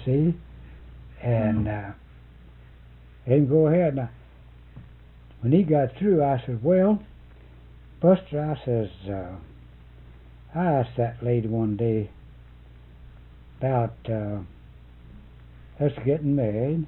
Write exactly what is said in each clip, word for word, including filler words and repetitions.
see. And uh, then go ahead. Now, when he got through, I said, well, Buster, I says, uh, I asked that lady one day about uh, us getting married.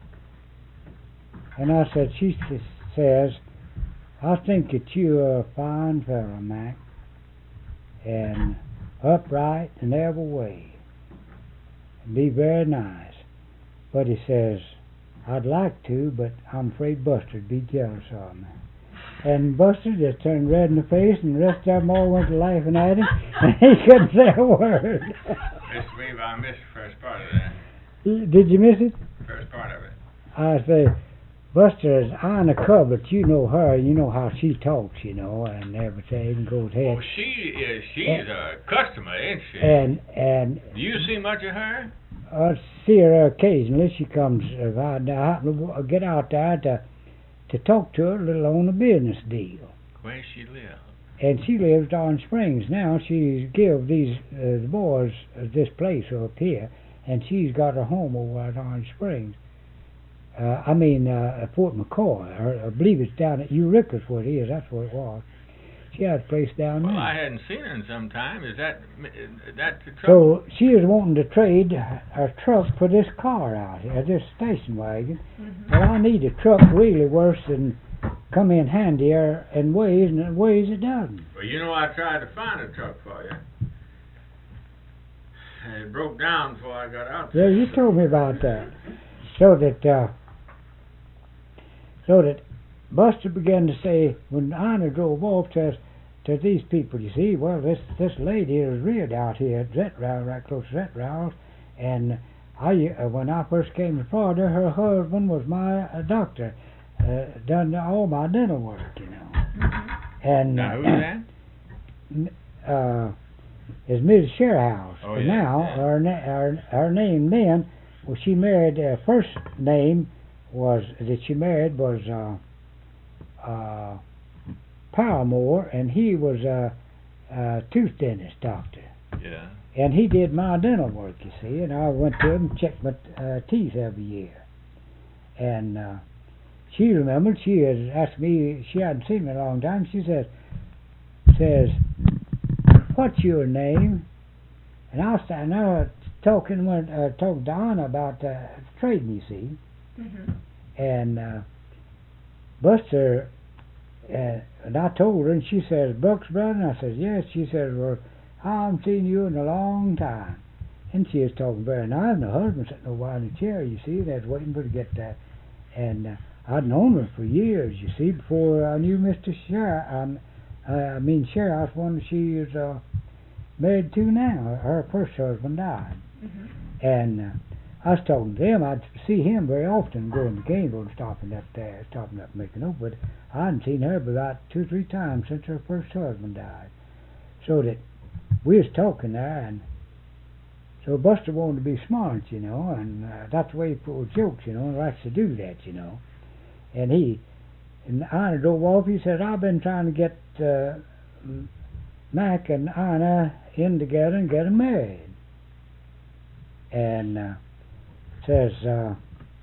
And I said, she s- says, I think that you're a fine fellow, Mac, and upright in every way, and be very nice. But he says, I'd like to, but I'm afraid Buster'd be jealous of me. And Buster just turned red in the face, and the rest of them all went to laughing at him, and he couldn't say a word. Mister Weaver, I missed the first part of that. Did you miss it? First part of it. I say, Buster is on the cover, but you know her, you know how she talks, you know, and everything, and goes ahead. Oh, she is, she's and, a customer, ain't she? And, and... Do you see much of her? I see her occasionally. She comes, if I, I happen to get out there to, to talk to her a little on a business deal. Where she live? And she lives down in Springs now. She's give these, uh, the boys uh, this place up here, and she's got her home over down in Springs. Uh, I mean, uh, at Fort McCoy, or I believe it's down at Eureka's where it is. That's where it was. She had a place down well, there. Well, I hadn't seen her in some time. Is that that the trouble? So she is wanting to trade her truck for this car out here, this station wagon. Mm-hmm. Well, I need a truck really worse than come in handier in ways, and in ways it doesn't. Well, you know, I tried to find a truck for you. And it broke down before I got out there. Yeah, you told me about that. So that... Uh, So that Buster began to say, when Anna drove off, to, to these people, you see, well, this this lady is reared out here at Zetrow, right close to Zetrow, and I, uh, when I first came to Florida, her husband was my uh, doctor, uh, done all my dental work, you know. Mm-hmm. And now, who's that? Uh, is Missus Sharehouse. Oh, and yeah, now, yeah. Her, na- her, her name then, well, she married, uh, first name, was that she married was uh, uh, Paramore, and he was a, a tooth dentist doctor. Yeah. And he did my dental work, you see, and I went to him and checked my uh, teeth every year. And uh, she remembered, she had asked me, she hadn't seen me in a long time, she says, says, what's your name? And I was standing there talking, went, uh, talking to Anna about uh, trading, you see. Mm-hmm. And uh, Buster, uh, and I told her, and she says, Brooks, brother? And I says, yes. She says, well, I haven't seen you in a long time. And she was talking very nice, and her husband sitting over in the chair, you see, they was waiting for her to get there. And uh, I'd known her for years, you see, before I knew Mister Sheriff, um, uh, I mean, Sheriff, one that she is uh, married to now. Her first husband died. Mm-hmm. And... Uh, I was talking to them. I'd see him very often going to Gainesville and stopping up there, stopping up and making up. But I hadn't seen her but about two or three times since her first husband died. So that we was talking there, and so Buster wanted to be smart, you know, and uh, that's the way he pulls jokes, you know, and likes to do that, you know. And he, and Anna drove off. He said, I've been trying to get uh, Mac and Anna in together and get them married. And... Uh, says, uh,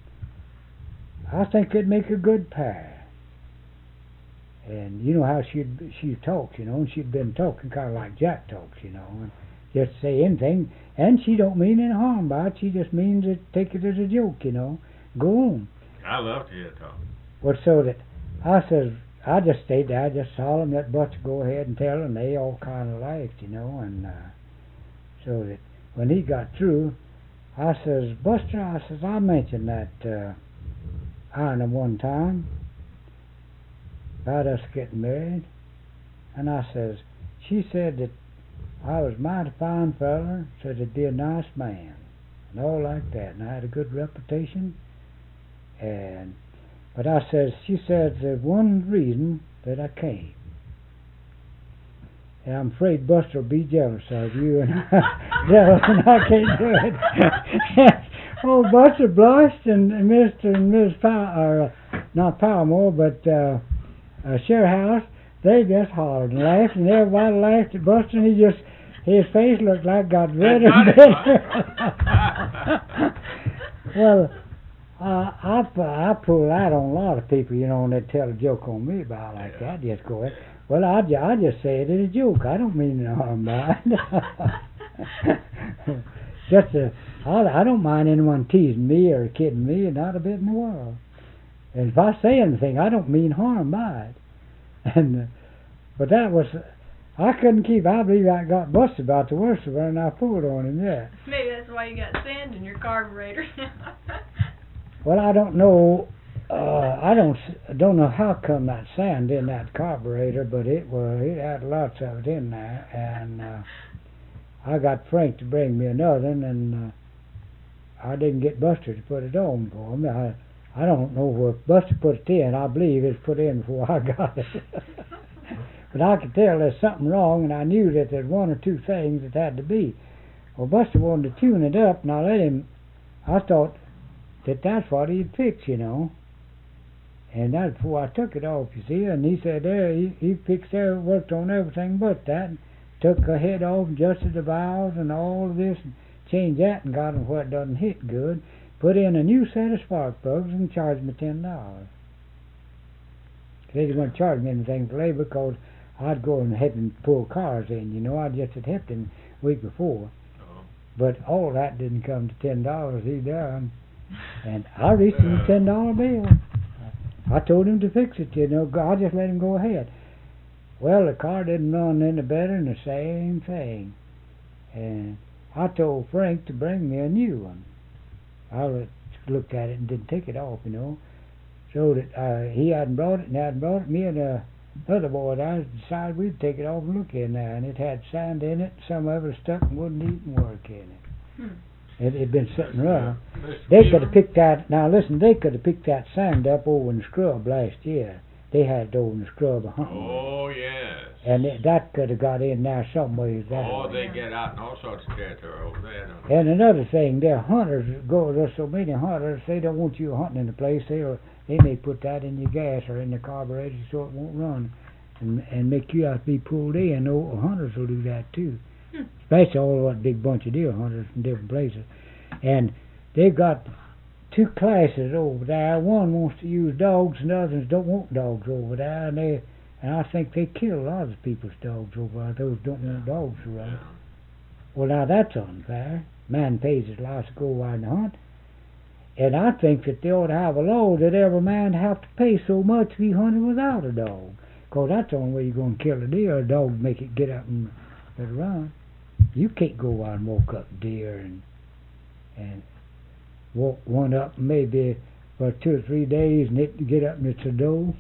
I think it'd make a good pair. And you know how she'd, she talks, you know, and she'd been talking kind of like Jack talks, you know, and just say anything, and she don't mean any harm by it, she just means it, take it as a joke, you know, go on. I love to hear it talk. Well, so that, I says, I just stayed there, I just saw them, let Buster go ahead and tell them, they all kind of laughed, you know, and uh, so that when he got through, I says, Buster, I says, I mentioned that uh, Anna one time about us getting married, and I says, she said that I was a mighty fine fella, said it'd be a nice man, and all like that, and I had a good reputation, and but I says, she says there's one reason that I came. And I'm afraid Buster will be jealous of you, and jealous, and I can't do it. Oh, Buster blushed, and Mister and Miss Pow, or uh, not Paramore, but uh, uh, Sharehouse, they just hollered and laughed, and everybody laughed at Buster, and he just, his face looked like got redder and redder. Well, I I pu- I pull that on a lot of people, you know, and they tell a joke on me about it like Yeah. that. Just go ahead. Well, I, ju- I just say it as a joke. I don't mean no harm by it. Just a, I, I don't mind anyone teasing me or kidding me, not a bit in the world. And if I say anything, I don't mean harm by it. And uh, but that was, I couldn't keep. I believe I got busted about the worst of it, and I pulled on him. Yeah. Maybe that's why you got sand in your carburetor. Well, I don't know. Uh, I don't s- don't know how come that sand in that carburetor, but it was it had lots of it in there, and uh, I got Frank to bring me another, one, and uh, I didn't get Buster to put it on for me. I I don't know where Buster put it in. I believe it's put in before I got it. But I could tell there's something wrong, and I knew that there's one or two things that had to be. Well, Buster wanted to tune it up, and I let him. I thought that that's what he'd fix, you know. And that's before I took it off, you see. And he said, there, he, he fixed there, worked on everything but that. And took the head off, adjusted the valves and all of this, and changed that and got them where it doesn't hit good. Put in a new set of spark plugs and charged me ten dollars. They didn't want to charge me anything for labor because I'd go and help him pull cars in, you know. I just had helped him the week before. Oh. But all that didn't come to ten dollars he done. And I reached him a ten dollar bill. I told him to fix it, you know. I just let him go ahead. Well, the car didn't run any better than the same thing. And I told Frank to bring me a new one. I looked at it and didn't take it off, you know. So that uh, he hadn't brought it and hadn't brought it. Me and uh, another boy and I decided we'd take it off and look in there. And it had sand in it. Some of it stuck and wouldn't even work in it. Hmm. It had been sitting rough. Mister They Beaver? could have picked that. Now listen, they could have picked that sand up over in the scrub last year. They had it over in the scrub a hunting. Oh, yes. And it, that could have got in there some ways. That Oh, way. they get out in all sorts of territory over there, don't they? And another thing, their hunters go. There's so many hunters. They don't want you hunting in the place. They they may put that in your gas or in the carburetor so it won't run, and and make you have to be pulled in. Oh, hunters will do that too, Hmm. especially all that big bunch of deer hunters from different places. And they've got two classes over there. One wants to use dogs, and others don't want dogs over there. And they, and I think they kill a lot of people's dogs over there. Those don't want dogs to run. Yeah. Well, now that's unfair. Man pays his life to go out and hunt. And I think that they ought to have a law that every man have to pay so much to be hunting without a dog. Because that's the only way you're going to kill a deer. A dog make it get up and let it run. You can't go out and walk up deer and and walk one up maybe for two or three days and it get up and it's a doe.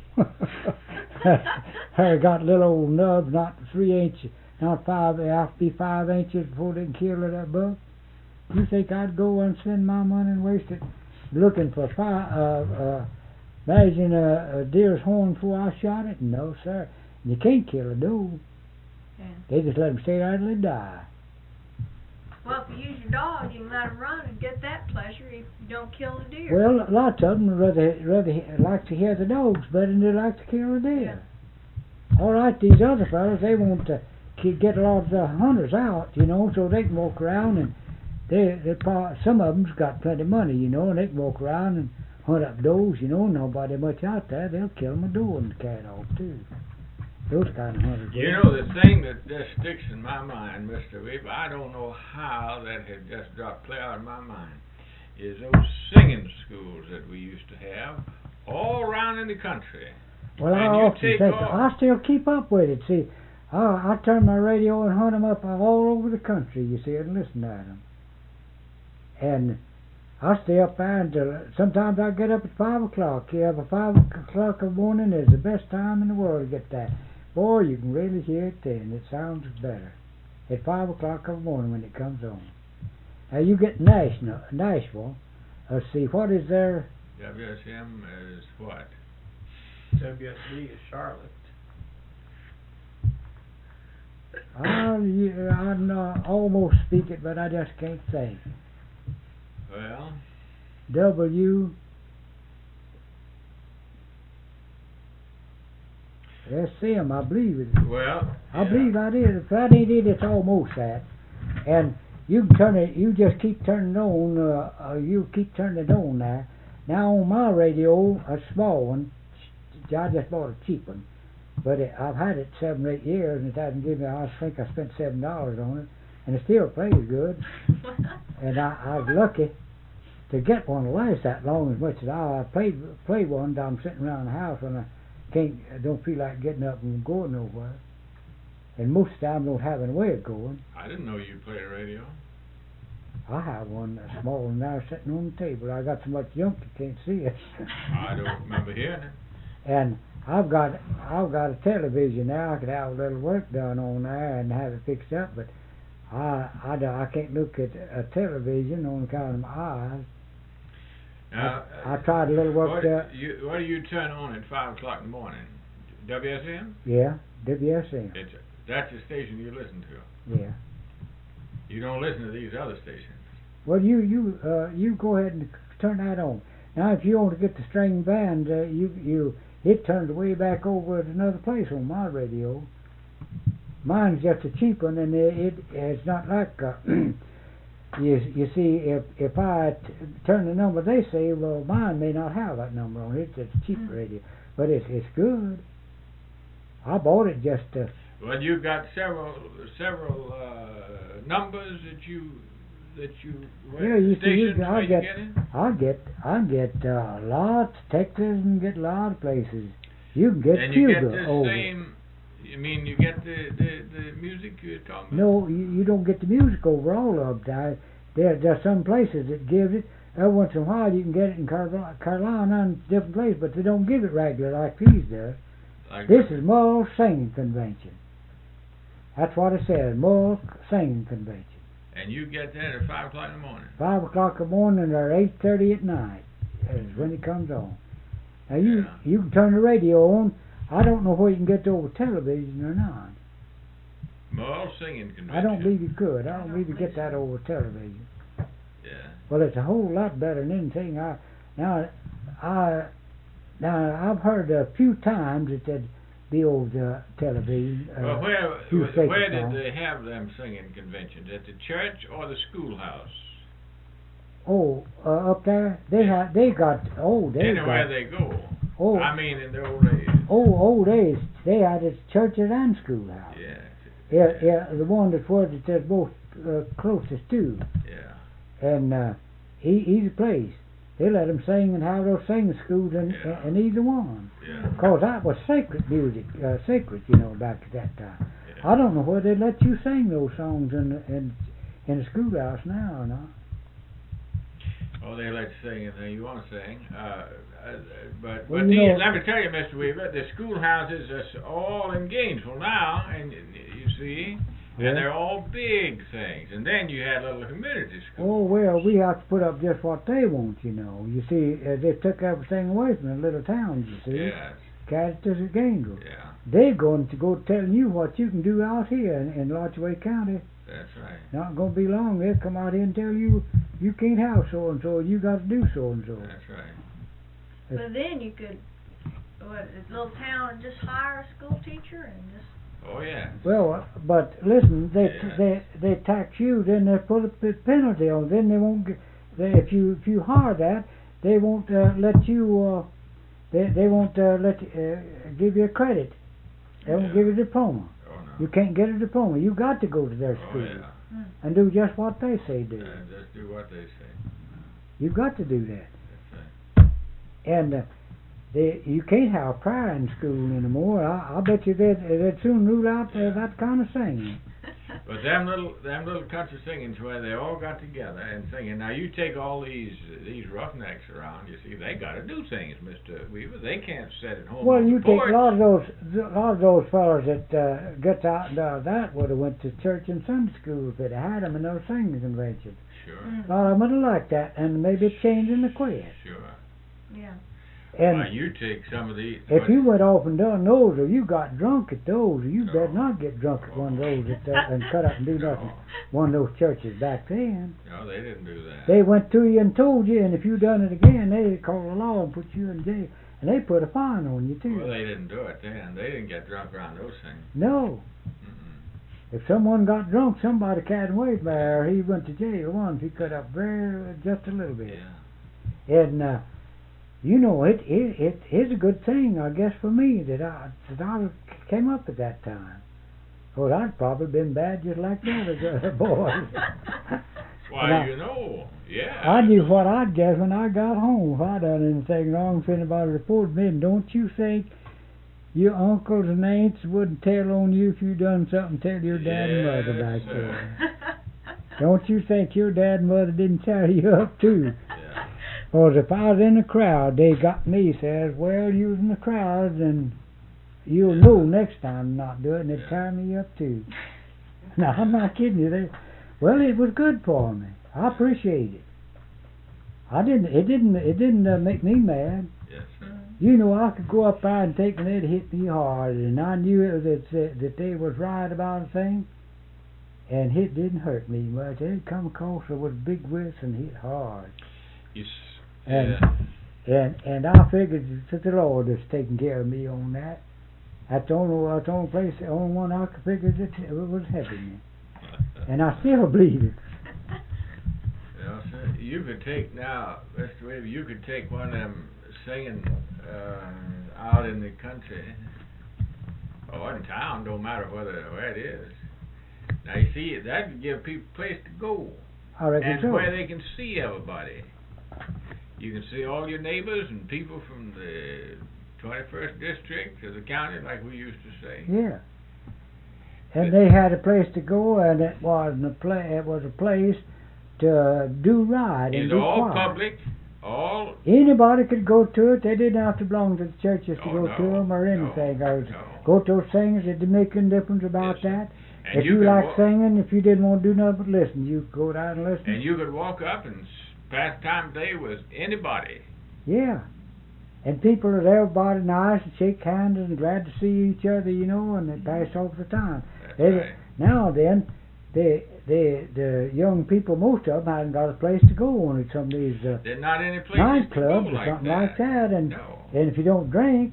Her got little old nubs, not three inches, not five, they have to be five inches before they can kill her, that buck. You think I'd go and spend my money and waste it looking for five, uh, uh, measuring a, a deer's horn before I shot it? No, sir. You can't kill a doe. Yeah. They just let them stay there till they die. Well, if you use your dog, you can let them run and get that pleasure if you don't kill the deer. Well, lots of them rather rather he- like to hear the dogs better than they like to kill a deer. All right, these other fellas, they want to ki- get a lot of the hunters out, you know, so they can walk around and they, they pro- some of them's got plenty of money, you know, and they can walk around and hunt up does, you know. Nobody much out there, they'll kill them a doe and the cat off too. Those kind of hunters. You know, the thing that just sticks in my mind, Mister Weaver, I don't know how that had just dropped clear out of my mind, is those singing schools that we used to have all around in the country. Well, I And you often take think, off- I still keep up with it. See, I, I turn my radio and hunt them up all over the country, you see, and listen to them. And I stay up there until, sometimes I get up at five o'clock. Yeah, but five o'clock in the morning is the best time in the world to get that. Boy, you can really hear it then. It sounds better at five o'clock in the morning when it comes on. Now you get Nashville. Nashville. Let's see, what is there? W S M is what? W S B is Charlotte. I, yeah, I know, almost speak it, but I just can't think. Well, W. S M, I believe it. well, I yeah. believe I did. If I did it, it's almost that. And you can turn it. You just keep turning it on. Uh, uh, you keep turning it on now. Now on my radio, a small one. I just bought a cheap one, but it, I've had it seven or eight years, and it hasn't given me. I think I spent seven dollars on it, and it still plays good. And I, I was lucky to get one that lasts that long as much as I, I played played one. I'm sitting around the house when I can't, I don't feel like getting up and going nowhere, and most of the time I don't have any way of going. I didn't know you played a radio. I have one, a small one now sitting on the table. I got so much junk you can't see it. I don't remember hearing it. And I've got I've got a television now. I could have a little work done on there and have it fixed up, but I I, don't- I can't look at a television on account of my eyes. Now, I, I tried a little work what, there. you, what do you turn on at five o'clock in the morning? W S M? Yeah, W S M. It's that's the station you listen to. Yeah. You don't listen to these other stations. Well, you you uh, you go ahead and turn that on. Now, if you want to get the string band, uh, you you it turns way back over at another place on my radio. Mine's just a cheap one, and it, it it's not like uh, you you see if if I t- turn the number they say, well, mine may not have that number on it. It's a cheap Mm. radio, but it's it's good. I bought it just to. Well, you've got several several uh, numbers that you that you Yeah, you see, you, stations I where you get, get in. I get, I get uh, lots Texas and get a lot of places. You can get And you Cuba get the over. same. You mean you get the the, the music you're talking about? No, you, you don't get the music over all of it. I, there, there's some places that give it. Every once in a while you can get it in Carolina, Carolina and different places, but they don't give it regular like these do. Like This is Mull Singing Convention. That's what it says, Mull Singing Convention. And you get that at five o'clock in the morning. Five o'clock in the morning or eight thirty at night is when it comes on. Now you Yeah. you can turn the radio on. I don't know where you can get it over television or not. Mull Singing Convention. I don't believe you could. I I don't don't believe you believe get that over television. Yeah. Well, it's a whole lot better than anything. I now I now I've heard a few times that they'd be over the television. Uh, Well, where few where stations did on. they have them singing conventions? At the church or the schoolhouse? Oh, uh, up there they have they got oh they Anywhere got they go. oh I mean, in the old days. oh old days they had it churches and schoolhouse. Yeah. Yeah, yeah, the one that was that they're both uh, closest to, Yeah. and uh, e- easy place. They let them sing and have those singing schools in, Yeah. in either one. Yeah. Cause that was sacred music, uh, sacred, you know, back at that time. Yeah. I don't know whether they let you sing those songs in the, in in the schoolhouse now or not. Oh, they let you sing anything you want to sing. Uh, uh, but Well, but you these, know- let me tell you, Mister Weaver, the schoolhouses are s- all in Gainesville now, and y- you see, Yeah. and they're all big things. And then you had little community Oh schools. well, we have to put up just what they want, you know. You see, uh, they took everything away from the little towns. You see, Yes. Cactus and Gainesville. Yeah. They're going to go telling you what you can do out here in, in Lodgeway County. That's right. Not going to be long. They'll come out here and tell you you can't have so and so. You got to do so and so. That's right. But then you could, what, a little town, just hire a school teacher and just, Oh yeah. Well, uh, but listen, they Yeah. they they tax you, then they put a p- penalty on. Then they won't. Get, they, if you if you hire that, they won't uh, let you. Uh, they they won't uh, let uh, give you a credit. They won't Yeah. give you a diploma. Oh no. You can't get a diploma. You got to go to their Oh school yeah. and do just what they say do. Uh, just do what they say. You've got to do that. That's right. And uh, they, you can't have prayer in school anymore. I, I bet you they'd, they'd soon rule out uh, that kind of singing. But them little them little country singings where they all got together and singing. Now you take all these these roughnecks around. You see, they got to do things, Mister Weaver. They can't sit at home. Well, on you the take porch. a lot of those, a lot of those fellas that uh, gets out and uh, that would have went to church and Sunday school if they'd had them in those singing conventions. Sure, mm, A lot of them would have liked that, and maybe it's changing the quest. sure. yeah. And Why, you take some of these. if you went off and done those, or you got drunk at those, or you No. better not get drunk at one of those that, uh, and cut up and do nothing. No, One of those churches back then. no, they didn't do that. They went to you and told you, and if you done it again, they'd call the law and put you in jail. And they put a fine on you too. Well, they didn't do it then. They didn't get drunk around those things. No, Mm-mm. if someone got drunk, somebody carried him away there. He went to jail once. He cut up very just a little bit. Yeah. And uh, you know, it it it is a good thing, I guess, for me that I that I came up at that time. Well, I'd probably been bad just like the other boys. Why, I, you know, yeah. I knew what I'd guess when I got home. If I done anything wrong, if anybody reported me, and don't you think your uncles and aunts wouldn't tell on you if you done something? Tell your dad and mother Yes, back sir. there. Don't you think your dad and mother didn't tear you up too? Yeah. Because if I was in a crowd, they got me, says, well, you was in the crowd, and you'll Yeah. know next time not to do it, and they'd Yeah. tear me up too. Now, I'm not kidding you. They, well, it was good for me. I appreciate it. I didn't, it didn't, it didn't uh, make me mad. Yes, sir. You know, I could go up there and take and they'd hit me hard, and I knew it was that, that they was right about a thing, and it didn't hurt me much. They'd come across with big whips and hit hard. You s- And, yeah. and and I figured that the Lord was taking care of me on that. That's the only, that's the only place, the only one I could figure that was helping me. And I still believe it. Yeah, sir. You could take now, Mister Webb, you could take one of them singing uh, out in the country or in town, don't matter whether where it is. Now you see, that would give people a place to go I reckon and so. where they can see everybody. You can see all your neighbors and people from the twenty-first district of the county, like we used to say. Yeah. And they had a place to go, and it wasn't a pla It was a place to do right and It's be all quiet. public, all. Anybody could go to it. They didn't have to belong to the churches to Oh, go no, to them or no, anything. or no. Go to those things. It didn't make any difference about Yes, sir. that. And If you you could like walk- singing, if you didn't want to do nothing but listen, you could go down and listen. And you could walk up and s- pass time of day with anybody. Yeah. And people are everybody nice and shake hands and glad to see each other, you know, and they pass off the time. That's They, right. Now then, they, they, the young people, most of them hadn't got a place to go on at some of these uh, There's not any place to go nightclubs or like something that. like that. And No. and if you don't drink,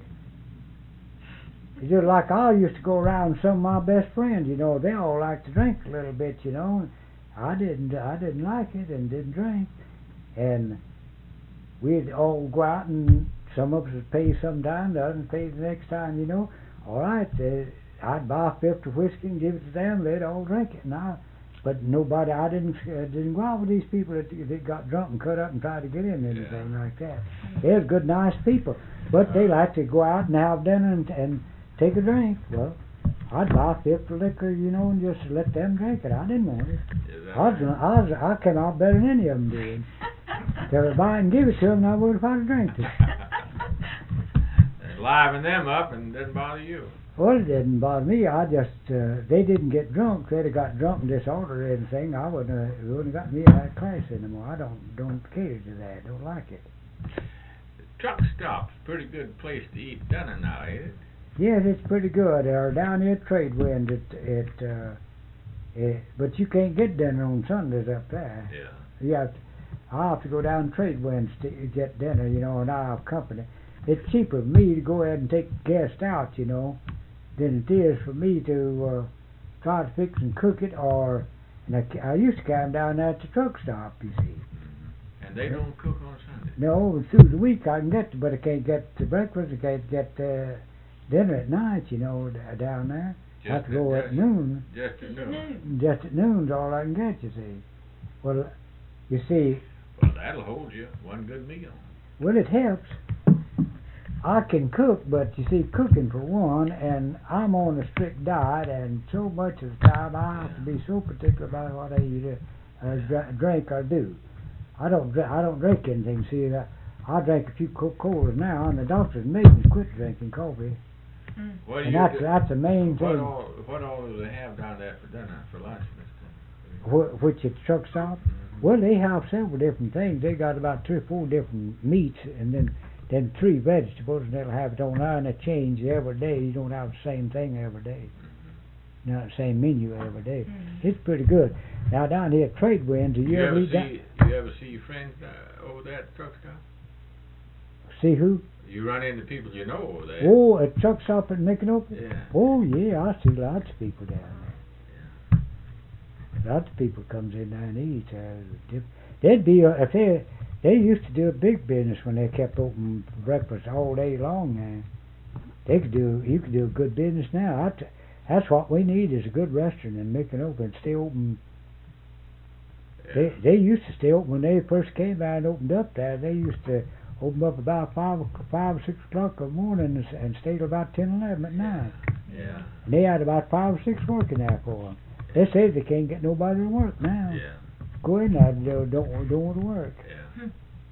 it's just like I used to go around with some of my best friends, you know, they all like to drink a little bit, you know. And I didn't, I didn't like it and didn't drink. And we'd all go out and some of us would pay sometime, the others would pay the next time, you know. All right, uh, I'd buy a fifth of whiskey and give it to them. They'd all drink it. And I, but nobody, I didn't uh, didn't go out with these people that, that got drunk and cut up and tried to get in anything Yeah. like that. They're good, nice people, but they like to go out and have dinner and, and take a drink. Well, I'd buy a fifth of liquor, you know, and just let them drink it. I didn't want it. Is that I was, right? I was, I came out better than any of them did. They would buy it and give it to them, and I would have had to drink it. Liven them up and doesn't bother you. Well, it didn't bother me. I just, uh, they didn't get drunk. They'd have got drunk and disordered or anything. I wouldn't have, it wouldn't have got me in that class anymore. I don't, don't cater to that. Don't like it. Truck stop's a pretty good place to eat dinner now, ain't it? Yes, it's pretty good. Or down here at Tradewind, it, it, uh, it, but you can't get dinner on Sundays up there. Yeah. You have to, I have to go down to Tradewinds to get dinner, you know, and I have company. It's cheaper for me to go ahead and take guests out, you know, than it is for me to uh, try to fix and cook it. Or and I, ca- I used to carry them down there at the truck stop, you see. Mm-hmm. And they don't cook on Sunday. No, through the week I can get to, but I can't get to breakfast. I can't get uh, dinner at night, you know, d- down there. I have to go at, at noon. Just at Just at noon. noon. Just at noon's all I can get, you see. Well, you see, Well, that'll hold you one good meal. well, it helps. I can cook, but you see, cooking for one, and I'm on a strict diet, and so much of the time I have to be so particular about what I eat, uh, dr- drink or do. I don't, dr- I don't drink anything. See, I, I drink a few Coca-Colas now, and the doctors made me quit drinking coffee, Mm. What do and you that's do- that's the main what thing. all what all do they have down there for dinner, for lunch, Mister? Wh- which at truck stop. Mhm. Well, they have several different things. They got about three or four different meats, and then then three vegetables, and they'll have it on there, and they change every day. You don't have the same thing every day, not the same menu every day. Mm. It's pretty good. Now down here at Tradewinds, do you, You ever ever eat that? see you ever see your friends uh, over there at the truck stop? See who? You run into people you know over there. Oh, at truck stop at Mickinock? Yeah. Oh yeah, I see lots of people down there. lots of people comes in there and eats. Uh, they'd be uh, if they they used to do a big business when they kept open for breakfast all day long. And they could do you could do a good business now. I t- that's what we need is a good restaurant and make it open, stay open. Yeah. They they used to stay open when they first came out and opened up there. They used to open up about five five or six o'clock in the morning and, and stay till about ten eleven at night. Yeah. And they had about five or six working there for them. They say they can't get nobody to work now. Yeah. Go in there, they don't don't want to work. Yeah.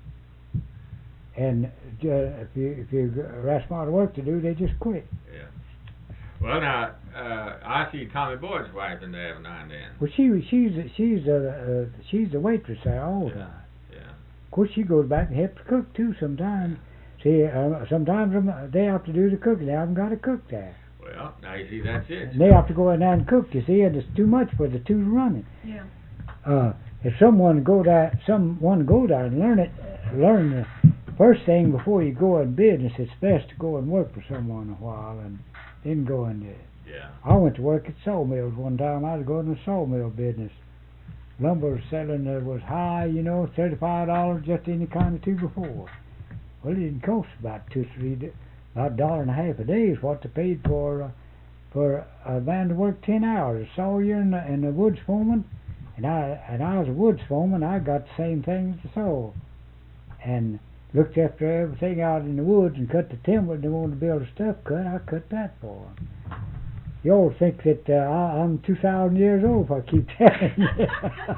And uh, if you if you ask them work to do, they just quit. Yeah. Well, now uh, I see Tommy Boyd's wife in there every now and then. Well, she she's she's a uh, she's a waitress there all the Yeah. time. Yeah. Of course, she goes back and helps cook too sometimes. See, uh, sometimes um, they have to do the cooking. They haven't got a cook there. Well, now you see that's it. And they have to go in there and cook. You see, and it's too much for the two running. Yeah. Uh, if someone go there, someone go there and learn it, learn the first thing before you go in business. It's best to go and work for someone a while and then go into it. Yeah. I went to work at sawmills one time. I was going to the sawmill business. Lumber selling uh, was high, you know, thirty-five dollars just any kind of two before. Well, it didn't cost about two, three, about a dollar and a half a day is what they paid for uh, for a man to work ten hours. A sawyer and, and a woods foreman, and I and I was a woods foreman. I got the same thing as the saw, and looked after everything out in the woods and cut the timber. They wanted to build a stuff cut. I cut that for them. You all think that uh, I, I'm two thousand years old if I keep telling you.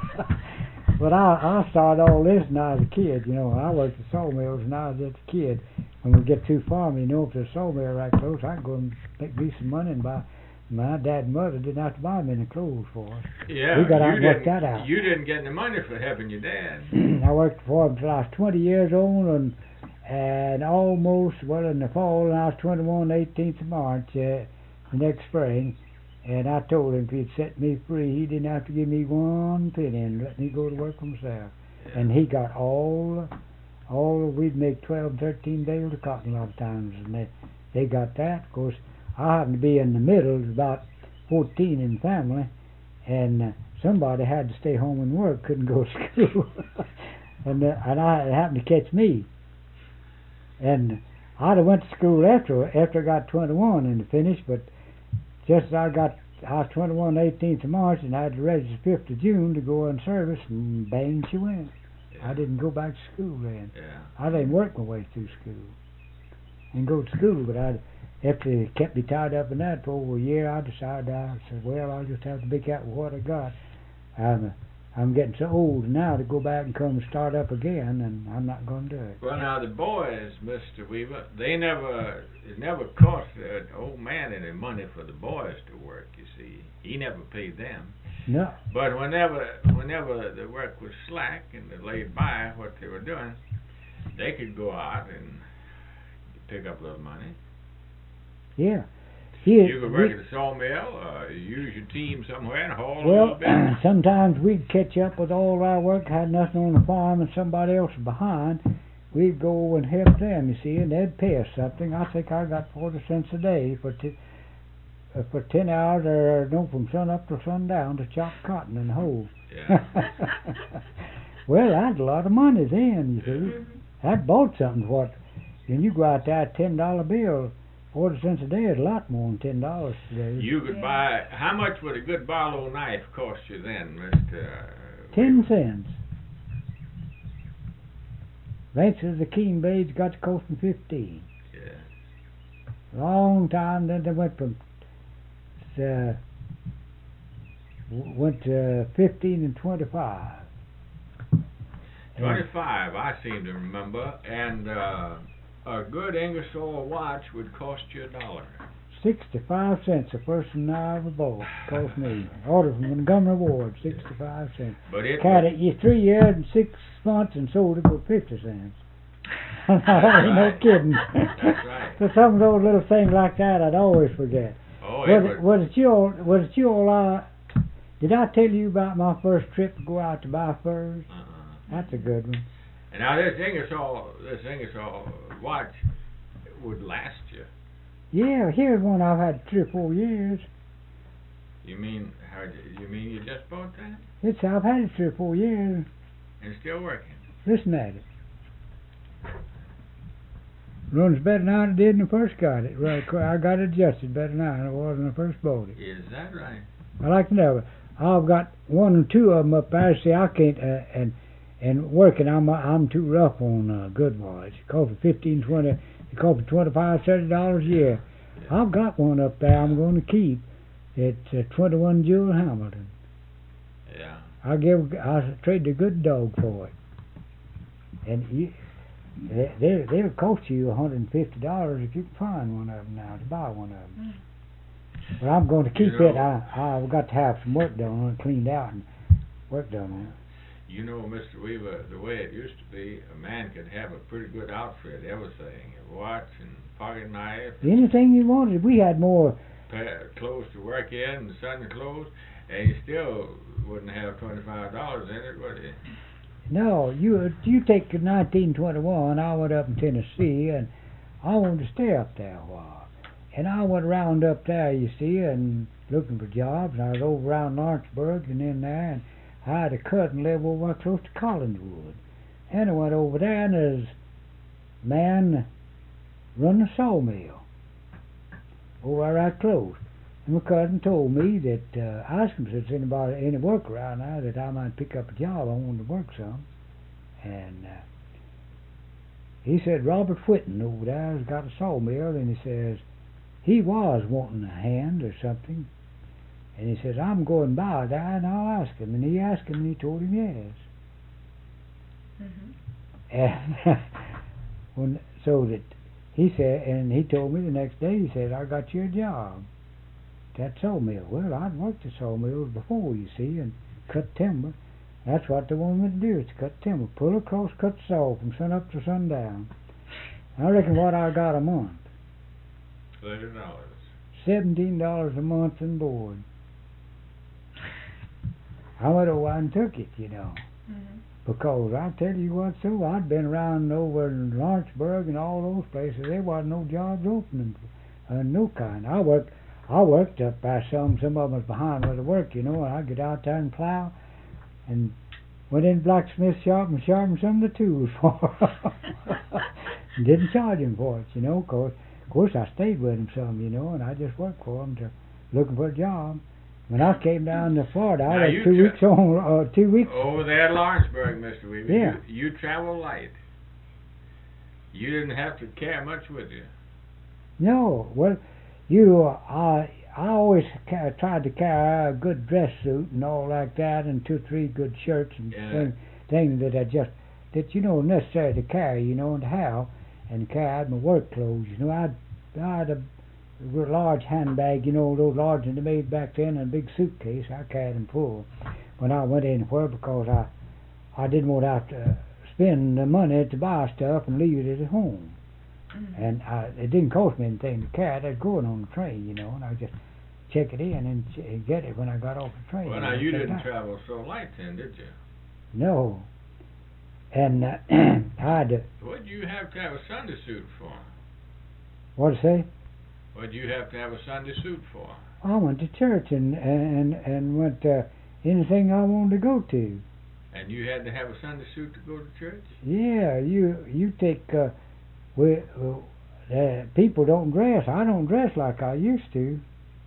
But I, I started all this when I was a kid. You know, I worked at sawmills when I was just a kid. When we get too far, you know, if there's a sawmill right close, I can go and make me some money and buy. My dad and mother didn't have to buy me any clothes for us. Yeah. We got out you and worked didn't- that out. You didn't get any money for helping your dad. I worked for him until I was twenty years old, and and almost, well, in the fall, when I was twenty-one, the eighteenth of March, uh, the next spring, and I told him if he'd set me free, he didn't have to give me one penny and let me go to work for himself. Yeah. And he got all, all, we'd make twelve, thirteen bales of cotton a lot of times, and they, they got that. Of course, I happened to be in the middle, about fourteen in the family, and uh, somebody had to stay home and work, couldn't go to school. and uh, and I, it happened to catch me. And I'd have went to school after after I got twenty-one and finished, but just as I got, I was twenty-one the eighteenth of March, and I had to register fifth of June to go in service, and bang, she went. Yeah. I didn't go back to school then. Yeah. I didn't work my way through school and go to school, but I, after they kept me tied up in that for over a year, I decided, I said, well, I'll just have to make out with what I got. I'm, I'm getting so old now to go back and come and start up again, and I'm not going to do it. Well, now the boys, Mister Weaver, they never, it never cost the old man any money for the boys to work. You see, he never paid them. No. But whenever, whenever the work was slack and they laid by what they were doing, they could go out and pick up a little money. Yeah. Yeah, You could work we- at a sawmill, uh, use your team somewhere and haul a Well, little bit. sometimes we'd catch up with all our work, had nothing on the farm, and somebody else was behind. We'd go and help them, you see, and they'd pay us something. I think I got forty cents a day for t- uh, for ten hours, or no, from sun up to sundown to chop cotton and hoe. Yeah. Well, that's a lot of money then, you see. Mhm. That bought something. What when you go out there, a ten dollar bill, forty cents a day is a lot more than ten dollars today. You could Yeah. buy, how much would a good Barlow knife cost you then, Mister Ten cents. Eventually the keen blades got to costing fifteen. Yeah. Long time, then they went from uh, w- went to fifteen and twenty-five. Twenty-five, I seem to remember, and uh, a good Ingersoll watch would cost you a dollar. Sixty-five cents the first one I ever bought cost me. Ordered from Montgomery Ward, sixty-five cents. But it Carried it you three years and six months and sold it for fifty cents. Ain't no kidding. That's right. So some of those little things like that I'd always forget. Oh, it Was would. it, was it you all, was it you all, uh, did I tell you about my first trip to go out to buy furs? Uh-uh. That's a good one. And now this Ingersoll, this Ingersoll watch would last you. Yeah, here's one I've had three or four years. You mean, how, you mean you just bought that? It's, I've had it three or four years. And still working? Listen at it. Runs better now than it did when I first got it. Right, I got it adjusted better now than it was when I first bought it. Is that right? I like to know. I've got one or two of them up there. See, I can't, uh, and and working, I'm I'm too rough on uh, good ones. It costs me fifteen, twenty, it costs me twenty-five, thirty dollars a year. Yeah. I've got one up there I'm going to keep. It's a twenty-one Jewel Hamilton. Yeah. I give, I trade a good dog for it. And you, they, they, they'll cost you one hundred fifty dollars if you can find one of them now, to buy one of them. Mm. But I'm going to keep You know, it. I, I've got to have some work done on it, cleaned out and work done on it. You know, Mister Weaver, the way it used to be, a man could have a pretty good outfit, everything, a watch and pocket knife, Anything you wanted. We had more. pair of clothes to work in, and Sunday clothes, and you still wouldn't have twenty-five dollars in it, would you? No, you you take nineteen twenty-one. I went up in Tennessee, and I wanted to stay up there a while. And I went around up there, you see, and looking for jobs. And I was over around Lawrenceburg and in there, and I had a cousin live over close to Collinswood. And I went over there, and there's a man running a sawmill over right close. And my cousin told me that, uh, asked him if there's anybody, any work around there that I might pick up a job. I wanted to work some. And uh, he said Robert Whitten over there has got a sawmill, and he says he was wanting a hand or something. And he says, I'm going by there and I'll ask him. And he asked him and he told him yes. Mm-hmm. And when, so that he said, and he told me the next day, he said, I got you a job. That sawmill. Well, I'd worked the sawmills before, you see, and cut timber. That's what they want me to do, is to cut timber. Pull across, cut saw from sun up to sundown. I reckon what I got a month. Thirty dollars. Seventeen dollars a month and board. I went over and took it, you know. Mm-hmm. Because I tell you what, so I'd been around over in Lawrenceburg and all those places. There wasn't no jobs opening, uh, no kind. I worked, I worked up by some. Some of them was behind where they work, you know. And I'd get out there and plow, and went in the blacksmith shop and sharpened some of the tools for 'em. And didn't charge him for it, you know. Cause, of course, I stayed with him some, you know, and I just worked for him to looking for a job. When I came down to Florida, I Now was you two tra- weeks on, uh, two weeks. Over there at Lawrenceburg, Mister Weaver, Yeah. you, you travel light. You didn't have to carry much with you. No, well, you, uh, I, I always ca- tried to carry a good dress suit and all like that, and two, or three good shirts and Yeah. things, things that I just that you know necessary to carry, you know, and to have, and carry my work clothes. You know, I'd, I had a, a large handbag, you know, those large and they made back then, and a big suitcase. I carried them full when I went anywhere because I, I didn't want to have to spend the money to buy stuff and leave it at home. Mm-hmm. And I, it didn't cost me anything to carry. I was going on the train, you know, and I just check it in and ch- get it when I got off the train. Well, now you didn't travel so light then, did you? No. And uh, I had to, What do you have to have a Sunday suit for? what to say? What do you have to have a Sunday suit for? I went to church and and and went to anything I wanted to go to. And you had to have a Sunday suit to go to church? Yeah, you you take uh, we uh, uh, people don't dress. I don't dress like I used to.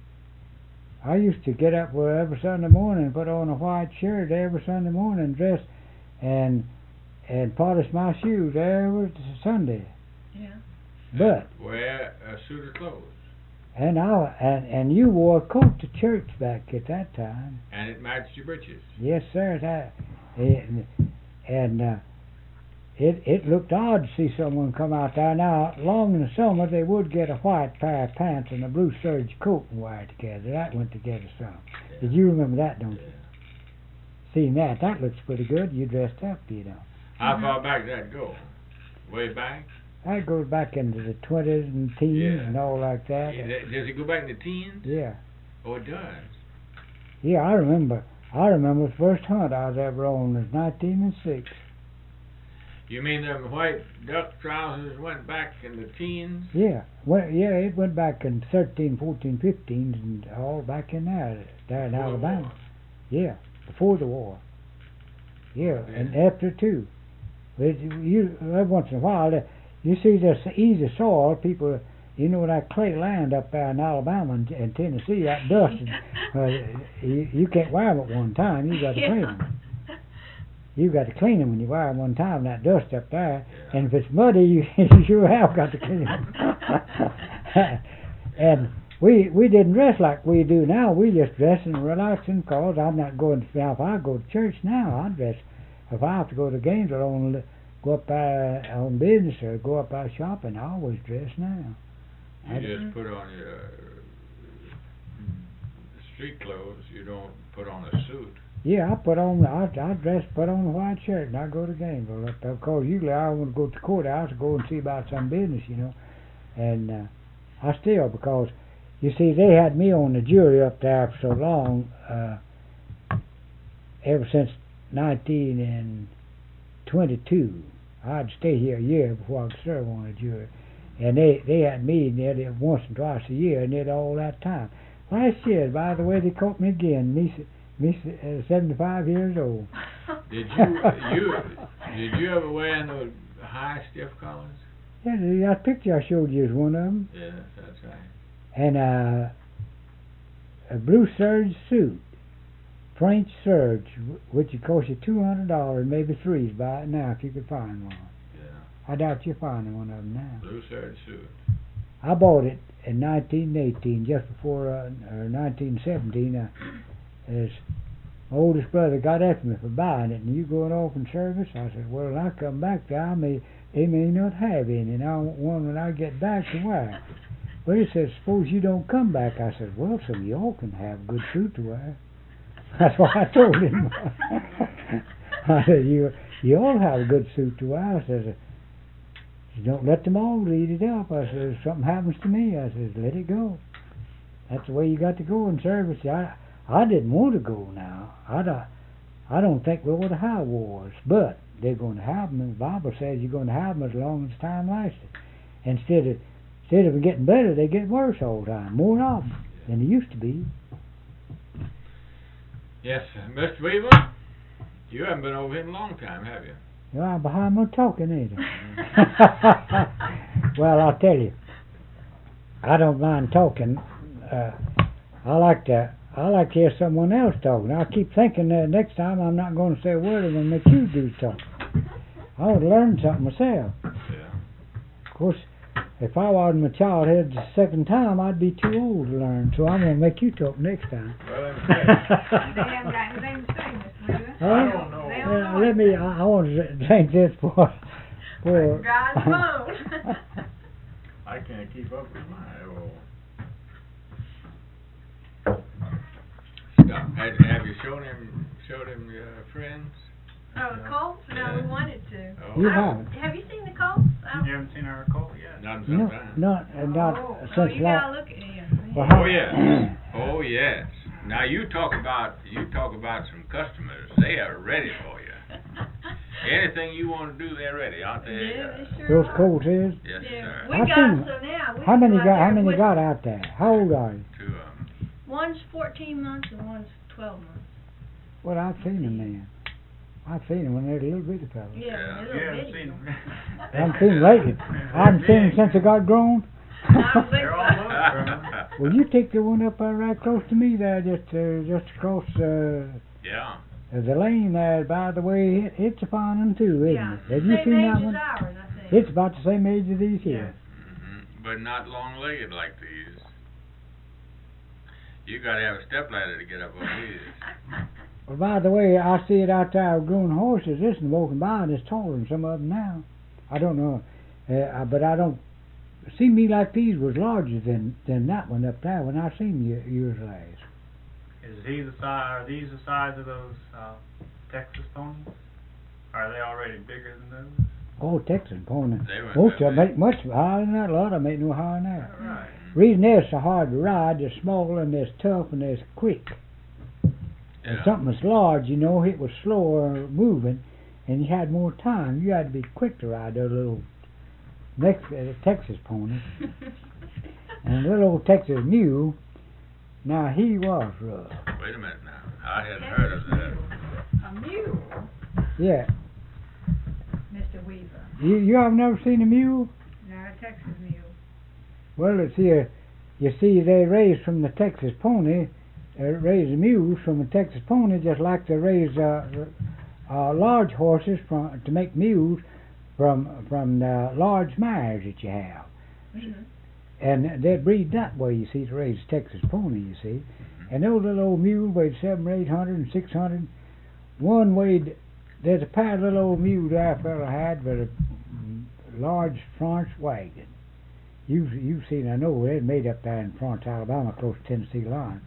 I used to get up well, every Sunday morning and put on a white shirt every Sunday morning and dress and and polish my shoes every Sunday. Yeah. But And wear a suit of clothes. and I and and you wore a coat to church back at that time. And it matched your breeches. Yes, sir. That and and uh, it it looked odd to see someone come out there. Now, long in the summer, they would get a white pair of pants and a blue serge coat and wear it together. That went together some. Yeah. Did you remember that? Don't you? Yeah. Seeing that, that looks pretty good. You dressed up, you know. How Mhm. far back did that go? Way back? That goes back into the twenties and teens Yeah. and all like that. Yeah, that- Does it go back in the teens? Yeah, Oh, it does. yeah. I remember. I remember the first hunt I was ever on was nineteen and six. You mean them white duck trousers went back in the teens? Yeah, well, yeah, it went back in thirteen, fourteen, fifteen, and all back in there, there in Before the Alabama. war. Yeah, before the war. Yeah, Yeah. and after too. But you, every once in a while, uh, you see this easy soil, people, you know that clay land up there in Alabama and, and Tennessee, that dust, uh, you, you can't wear them at one time, you got to clean them. You got to clean them when you wear them one time, that dust up there. Yeah. And if it's muddy, you, you sure have got to clean them. And we we didn't dress like we do now. We just dress and relaxing, cause I'm not going to. Now, if I go to church now, I dress. If I have to go to games or on go up there on business or go up there shopping, I always dress now. You I- just put on your street clothes. You don't put on a suit. Yeah, I put on, I, I dress, put on a white shirt, and I go to Gainesville up there, because usually I want to go to the courthouse to go and see about some business, you know, and uh, I still, because, you see, they had me on the jury up there for so long, uh, ever since nineteen twenty-two. I'd stay here a year before I could serve on the jury, and they, they had me there once and twice a year, and did all that time. Last year, by the way, they caught me again, me, Me, uh, seventy-five years old. Did you you did you ever wear those high stiff collars? Yeah, that picture I showed you is one of them. Yes, that's right. And uh, a blue serge suit, French serge, wh- which would cost you two hundred dollars, maybe threes buy it now if you could find one. Yeah, I doubt you're finding one of them now. blue serge suit. I bought it in nineteen eighteen, just before, uh, or nineteen seventeen. Uh, as my oldest brother got after me for buying it, and you going off in service? I said, well, when I come back there, I may, they may not have any, and I want one when I get back to wear. Well, he said, suppose you don't come back. I said, well, some of y'all can have a good suit to wear. That's what I told him. I said, you, you all have a good suit to wear. I said, you don't let them all eat it up. I said, if something happens to me, I said, let it go. That's the way you got to go in service. I, I didn't want to go now. I don't, I don't think we ought to have wars, but they're going to have them. And the Bible says you're going to have them as long as time lasts. Instead of, instead of getting better, they get worse all the time. More of them than they used to be. Yes, sir. Mister Weaver, you haven't been over here in a long time, have you? You're not behind my talking either. Well, I'll tell you, I don't mind talking. Uh, I like to. I like to hear someone else talking. I keep thinking that next time I'm not going to say a word and then let you do talk. I want to learn something myself. Yeah. Of course, if I wasn't my childhood the second time, I'd be too old to learn. So I'm going to make you talk next time. Well, let me They haven't got anything to say, Mister Weaver. Huh? I don't know. They don't Uh, know let me. I, I want to drink this for. for Dry as a bone. I can't keep up with my old stuff. Have, have you shown him showed him your friends? Oh, the Colts? No, we wanted to. Oh, You I don't- haven't. Have you seen the Colts? I You haven't seen our Colt yet? not in No, some time. not uh, not oh, oh, since you last. gotta look at him. Well, Oh yes, oh yes. Now you talk about you talk about some customers. They are ready for you. Anything you want to do, they're ready, aren't they? Yeah, they sure Those are. Colts is. Yes, Yeah, sir. we I've got seen- so now. We How many go out got? How there many with- got out there? How old are you? Two of them. One's fourteen months and one's twelve months. Well, I've seen them then. I've seen them when they're little bitty fellas. Yeah, Yeah. they're You little haven't bitty. seen them. I haven't seen them lately. I haven't seen them since they got grown. I don't think They're all so. up. Well, you take the one up there right close to me there, just uh, just across uh, Yeah. the lane there. By the way, it, it's a fine one too, isn't Yeah, it? Have you same seen age that as one? ours, I think. It's about the same age as these here. hmm But not long-legged like these. You gotta have a stepladder to get up on these. Well, by the way, I see it out there with grown horses. This one walking by and it's taller than some of them now. I don't know, uh, but I don't see me like these was larger than than that one up there when I seen you yours last. Is he the size? Are these the size of those uh, Texas ponies? Are they already bigger than those? Oh, Texan pony. They were Most of them big. make much higher than that. A lot of them ain't no higher than that. Right. Reason they're so hard to ride, they're small and they're tough and they're quick. And Yeah. something that's large, you know, it was slower moving, and you had more time. You had to be quick to ride those little next uh, Texas ponies. And little old Texas mule, now he was rough. Wait a minute now. I hadn't heard of that. A mule, Yeah. Mister Weaver. You you have never seen a mule? No, a Texas mule. Well, it's here. You see, they raise from the Texas pony, uh, raise mules from a Texas pony, just like they raise uh, uh, large horses from to make mules from from the large mares that you have. Mm-hmm. And they breed that way, you see, to raise a Texas pony, you see. And those little old mules weighed seven or eight hundred and six hundred. One weighed, there's a pair of little old mules that fella had with a large French wagon. You've, you've seen, I know, they're made up there in Florence, Alabama, close to Tennessee line.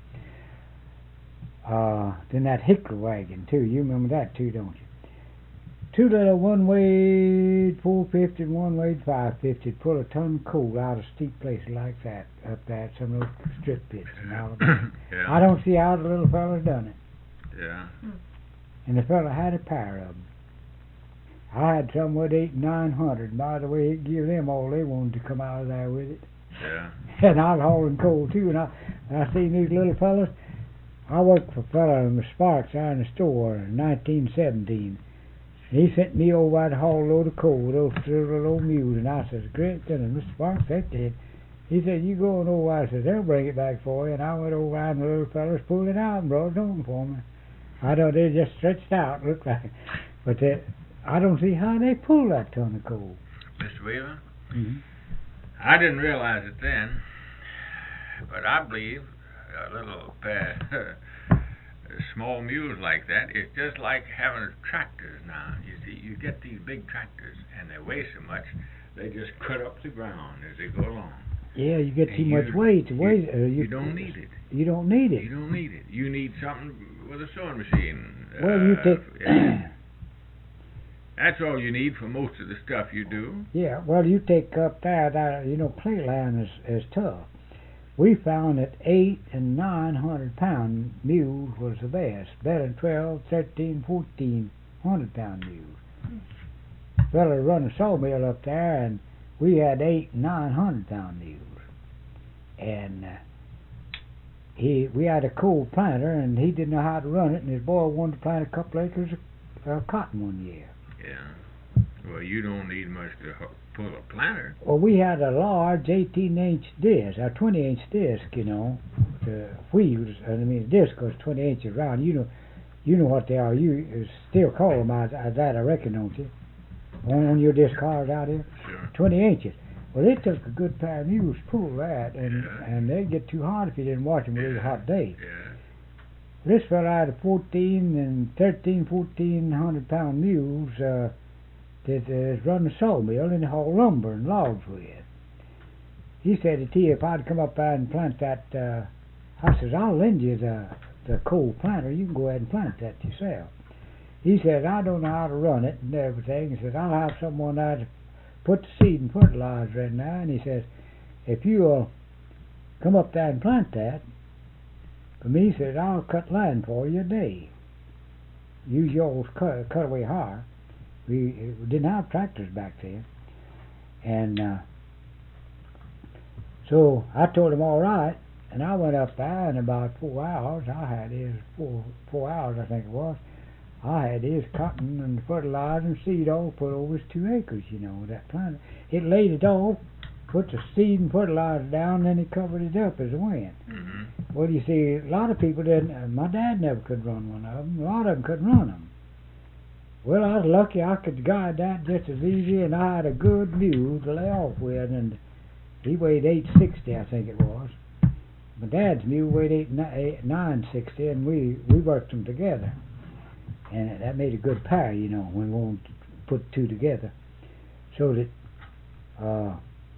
Uh, then that Hickory wagon, too. You remember that, too, don't you? Two little, one weighed four fifty and one weighed five fifty. Pull a ton of coal out of steep places like that up there at some of those strip pits in Alabama. Yeah. I don't see how the little fella's done it. Yeah. And the fella had a pair of them. I had some with eight and nine hundred. And by the way, it give them all they wanted to come out of there with it. Yeah. And I was hauling coal too. And I, I seen these little fellas. I worked for a fella in Sparks there in the store in nineteen seventeen. He sent me over to haul a load of coal with those three little old mules, and I says, great goodness, Mister Sparks, that did. He said, you go on over. I says, they'll bring it back for you. And I went over and the little fellas pulled it out and brought it home for me. I thought they just stretched out, looked like. But they, I don't see how they pull that ton of coal. Mister Weaver, Mm-hmm. I didn't realize it then, but I believe a little pair small mules like that, it's just like having tractors now. You see, you get these big tractors, and they weigh so much, they just cut up the ground as they go along. Yeah, you get And too you- much weight. To you- weight uh, You don't need it. You don't need it. You don't need it. You need something with a sewing machine. Well, you uh, take. yeah. That's all you need for most of the stuff you do. Yeah, well, you take up there, that, you know, clay land is, is tough. We found that eight and nine hundred pound mules was the best, better than twelve, thirteen, fourteen hundred pound mules. Fella run a sawmill up there, and we had eight and nine hundred pound mules. And uh, he, we had a coal planter, and he didn't know how to run it, and his boy wanted to plant a couple acres of uh, cotton one year. Yeah. Well, you don't need much to ho- pull a planter. Well, we had a large eighteen inch disc, a twenty inch disc, you know, the wheels. I mean, the disc was twenty inches round. You know, you know what they are. You still call them as, as that, I reckon, don't you? On, on your disc cars out here, Sure. twenty inches. Well, it took a good pair of mules to pull that, and Yeah. and they'd get too hot if you didn't watch them with a hot day. Yeah. This fella had a fourteen and thirteen, fourteen hundred pound mules uh, that uh, run a sawmill and haul lumber and logs with. He said to you, if I'd come up there and plant that, uh, I says, I'll lend you the, the coal planter. You can go ahead and plant that yourself. He said, I don't know how to run it and everything. He said, I'll have someone there to put the seed and fertilizer in there. And he says, if you'll come up there and plant that, for me, he said, I'll cut land for you a day. Use yours cut, cut away hire. We, we didn't have tractors back then. And uh, so I told him all right. And I went up there in about four hours. I had his, four, four hours I think it was. I had his cotton and fertilizer and seed all put over his two acres, you know, that plant. It laid it off, put the seed and fertilizer down, and then he covered it up as it went. Mm-hmm. Well, you see, a lot of people didn't. Uh, my dad never could run one of them. A lot of them couldn't run them. Well, I was lucky I could guide that just as easy, and I had a good mule to lay off with, and he weighed eight sixty, I think it was. My dad's mule weighed eight, eight nine sixty, and we we worked them together, and that made a good pair, you know, when we wanted to put two together. So that uh,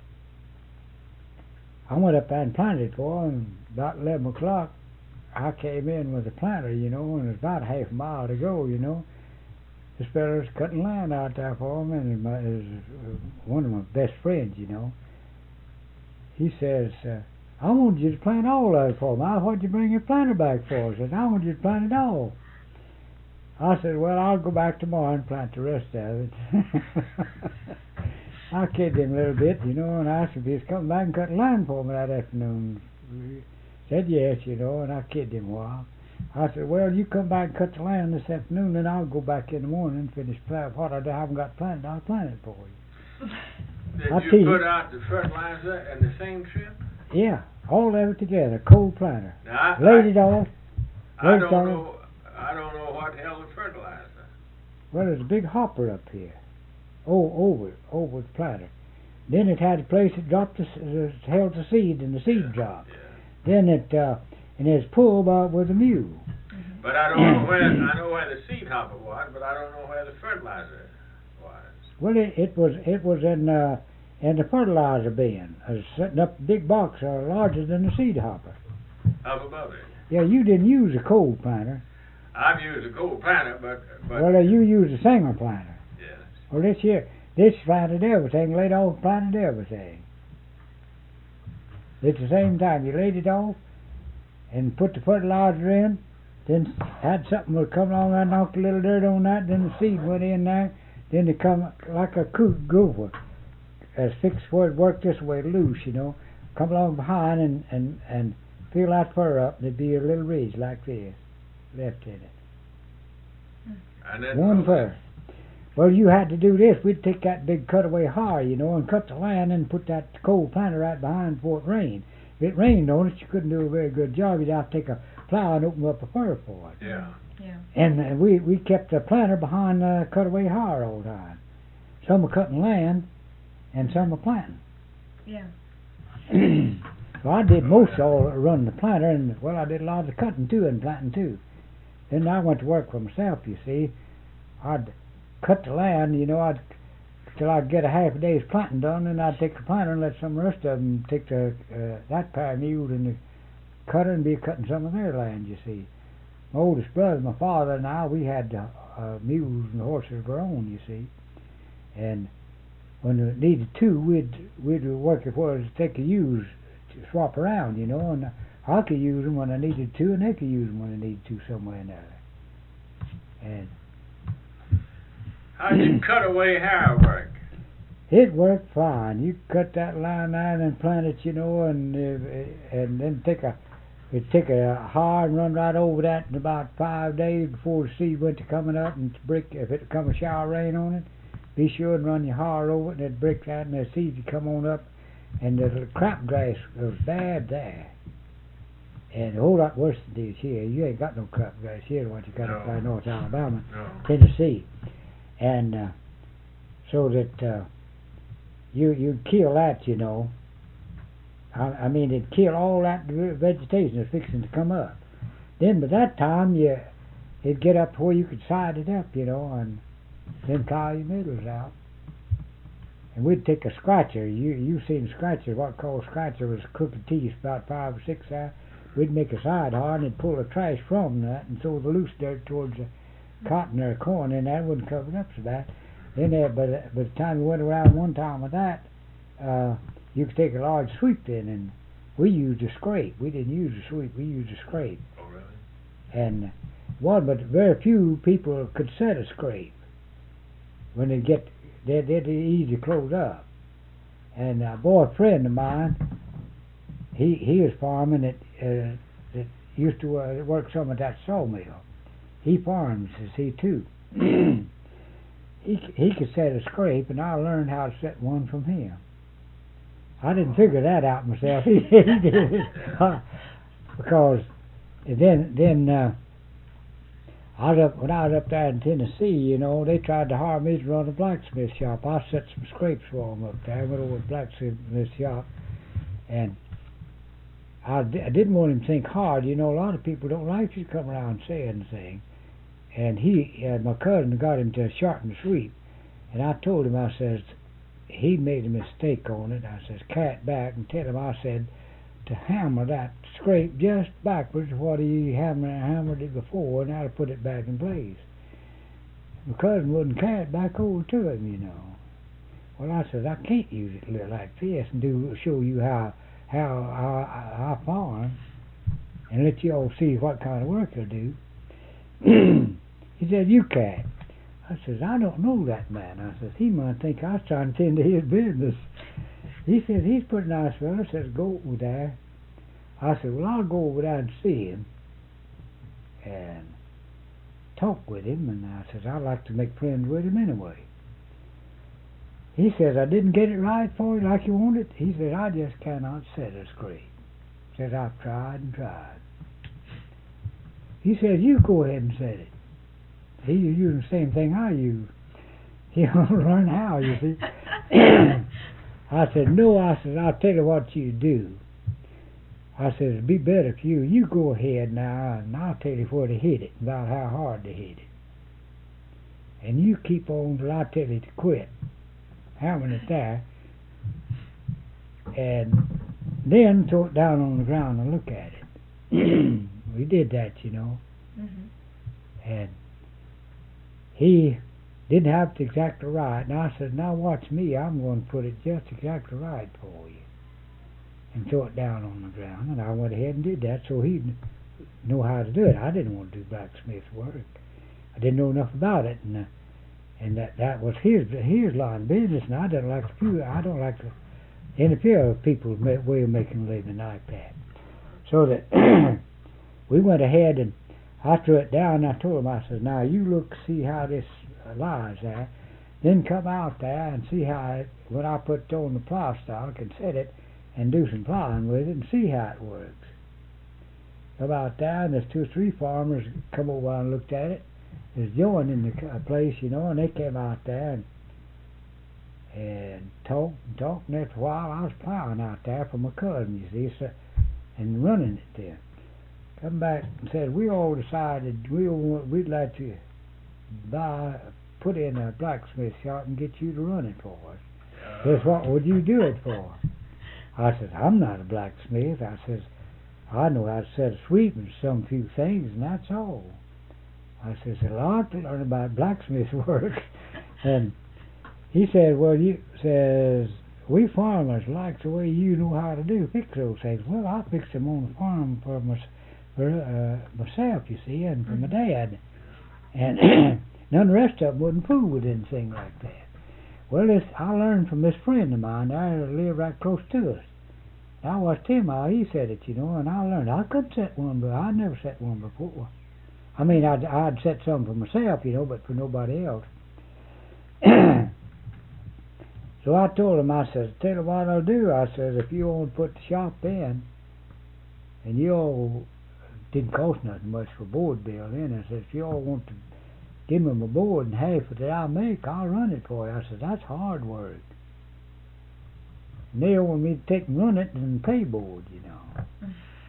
I went up there and planted it for him. About eleven o'clock, I came in with a planter, you know, and it was about a half a mile to go, you know. This fellow was cutting land out there for him, and my, is one of my best friends, you know. He says, uh, I wanted you to plant all of it for me. I, what'd you bring your planter back for? I said, I wanted you to plant it all. I said, well, I'll go back tomorrow and plant the rest of it. I kidded him a little bit, you know, and I asked if he was coming back and cut the line for me that afternoon. He said yes, you know, and I kidded him a while. I said, well, you come back and cut the land this afternoon, and I'll go back in the morning and finish plant. What I haven't got planted, I'll plant it for you. Did I you tell you- put out the fertilizer in the same trip? Yeah, all of it together, cold planter. Now, I, Laid it off. I, I laid don't it on. know. I don't know what hell the fertilizer. Well, there's a big hopper up here. Oh, over, over the planter. Then it had a place that dropped the, s- uh, held the seed, and the seed dropped. Yeah. Then it, uh, and it's pulled by with a mule. But I don't know where. I know where the seed hopper was, but I don't know where the fertilizer was. Well, it, it was, it was in, uh, in the fertilizer bin. I was setting up a big box uh, larger than the seed hopper. Up above it. Yeah, you didn't use a cold planter. I've used a cold planter, but but Well, uh, you used a Singer planter. yes. Well, this here, this planted everything, laid off, planted everything. At the same time, you laid it off and put the fertilizer in, then had something would come along and knocked a little dirt on that, then the seed went in there, then it come like a coot gopher, as fixed where it worked this way loose, you know, come along behind and, and, and fill that fur up, and there'd be a little ridge like this left in it. And then One fur. Well, you had to do this. We'd take that big cutaway har, you know, and cut the land and put that cold planter right behind before it rained. If it rained on it, you couldn't do a very good job. You'd have to take a plow and open up a fur for it. Yeah. Yeah. And uh, we we kept the planter behind the cutaway har all the time. Some were cutting land, and some were planting. Yeah. So I did most all running the planter, and well, I did a lot of the cutting too and planting too. Then I went to work for myself. You see, I'd cut the land, you know, I'd till I'd get a half a day's planting done, and I'd take the planter and let some rest of them take the uh, that pair of mules and the cutter and be cutting some of their land. You see, my oldest brother, my father, and I, we had uh, uh, mules and horses of our own. You see, and when we needed two, we'd we'd work it for us to take a use to swap around, you know, and I could use them when I needed to, and they could use them when I needed to somewhere or another. And How did you cut away hair work? it worked fine. You cut that line out and plant it, you know, and uh, and then take a it take a har and run right over that in about five days before the seed went to coming up, and to break if it come a shower of rain on it, be sure and run your har over it, and it'd break that, and the seed would come on up, and the crabgrass was bad there. And a whole lot worse than this here. You ain't got no crabgrass here, what you got up No. by North Alabama, No. Tennessee, and uh, so that uh, you you kill that, you know. I, I mean, it'd kill all that ve- vegetation that's fixing to come up. Then by that time, you it'd get up where you could side it up, you know, and then plow your middles out. And we'd take a scratcher. You you seen scratcher? What called scratcher was crooked teeth, about five or six there. We'd make a side hard and it'd pull the trash from that and throw the loose dirt towards the cotton or corn, and that wouldn't cover it up so bad. Then uh, by, the, by the time we went around one time with that, uh, you could take a large sweep in, and we used a scrape. We didn't use a sweep, we used a scrape. Oh, really? And one, but very few people could set a scrape when they get, they they'd easy to close up. And a boy friend of mine, he he was farming at, uh, that used to uh, work some at that sawmill. He farms, you see, too. he he could set a scrape, and I learned how to set one from him. I didn't figure that out myself. he, he did it. Because then then uh, I was up, when I was up there in Tennessee, you know, they tried to hire me to run a blacksmith shop. I set some scrapes for them up there. I went over to the blacksmith shop, and I, di- I didn't want him to think hard. You know, a lot of people don't like you to come around saying things. And he, uh, my cousin got him to sharpen the sweep. And I told him, I says, he made a mistake on it. I says, carry it back and tell him, I said, to hammer that scrape just backwards of what he hammered, hammered it before, and I'd put it back in place. My cousin wouldn't carry it back over to him, you know. Well, I says, I can't use it li- like this and do show you how how I, I farm and let you all see what kind of work I do. He said, you can't. I says, I don't know that man. I says, he might think I was trying to tend to his business. He says, he's a pretty nice fellow. Says, go over there. I said, well, I'll go over there and see him and talk with him. And I says, I'd like to make friends with him anyway. He says, I didn't get it right for you like you wanted. He says, I just cannot set it straight. Says, I've tried and tried. He says, you go ahead and set it. He's using the same thing I use. He wants to learn how, you see. I said, no, I said, I'll tell you what you do. I said, it'd be better for you. You go ahead now, and I'll tell you where to hit it, about how hard to hit it. And you keep on till I tell you to quit. Hammering it there. And then throw it down on the ground and look at it. We did that, you know. Mm-hmm. And he didn't have it exactly right. And I said, now watch me. I'm going to put it just exactly right for you. And throw it down on the ground. And I went ahead and did that so he'd know how to do it. I didn't want to do blacksmith work. I didn't know enough about it. And uh, and that, that was his his line of business. And I don't like to I don't like to interfere with people's way of making a living like that. So that we went ahead and I threw it down, and I told him, I said, now you look, see how this uh, lies there. Then come out there and see how it, when I put it on the plow stock and set it and do some plowing with it and see how it works. Come out there, and there's two or three farmers come over and looked at it. There's Joan in the uh, place, you know, and they came out there and, and talked and talked. And after a while, I was plowing out there for my cousin, you see, so, and running it there. Come back and said, we all decided we all, we'd like to buy, put in a blacksmith shop and get you to run it for us. Says, what would you do it for? I said, I'm not a blacksmith. I says, I know how to set a sweep and some few things, and that's all. I says, a lot to learn about blacksmith work. And he said, well, you says, we farmers like the way you know how to do, fix those things. Well, I fixed them on the farm for my for uh, myself, you see, and for my dad. And none of the rest of them wouldn't fool with anything like that. Well, this, I learned from this friend of mine that lived right close to us. I watched him how he said it, you know, and I learned. I could set one, but I never set one before. I mean, I'd, I'd set some for myself, you know, but for nobody else. So I told him, I said, tell you what I'll do. I said, if you want to put the shop in, and you all didn't cost nothing much for board bill in, I said, if you all want to give me my board and half of it I make, I'll run it for you. I said, that's hard work. And they want me to take and run it and pay board, you know.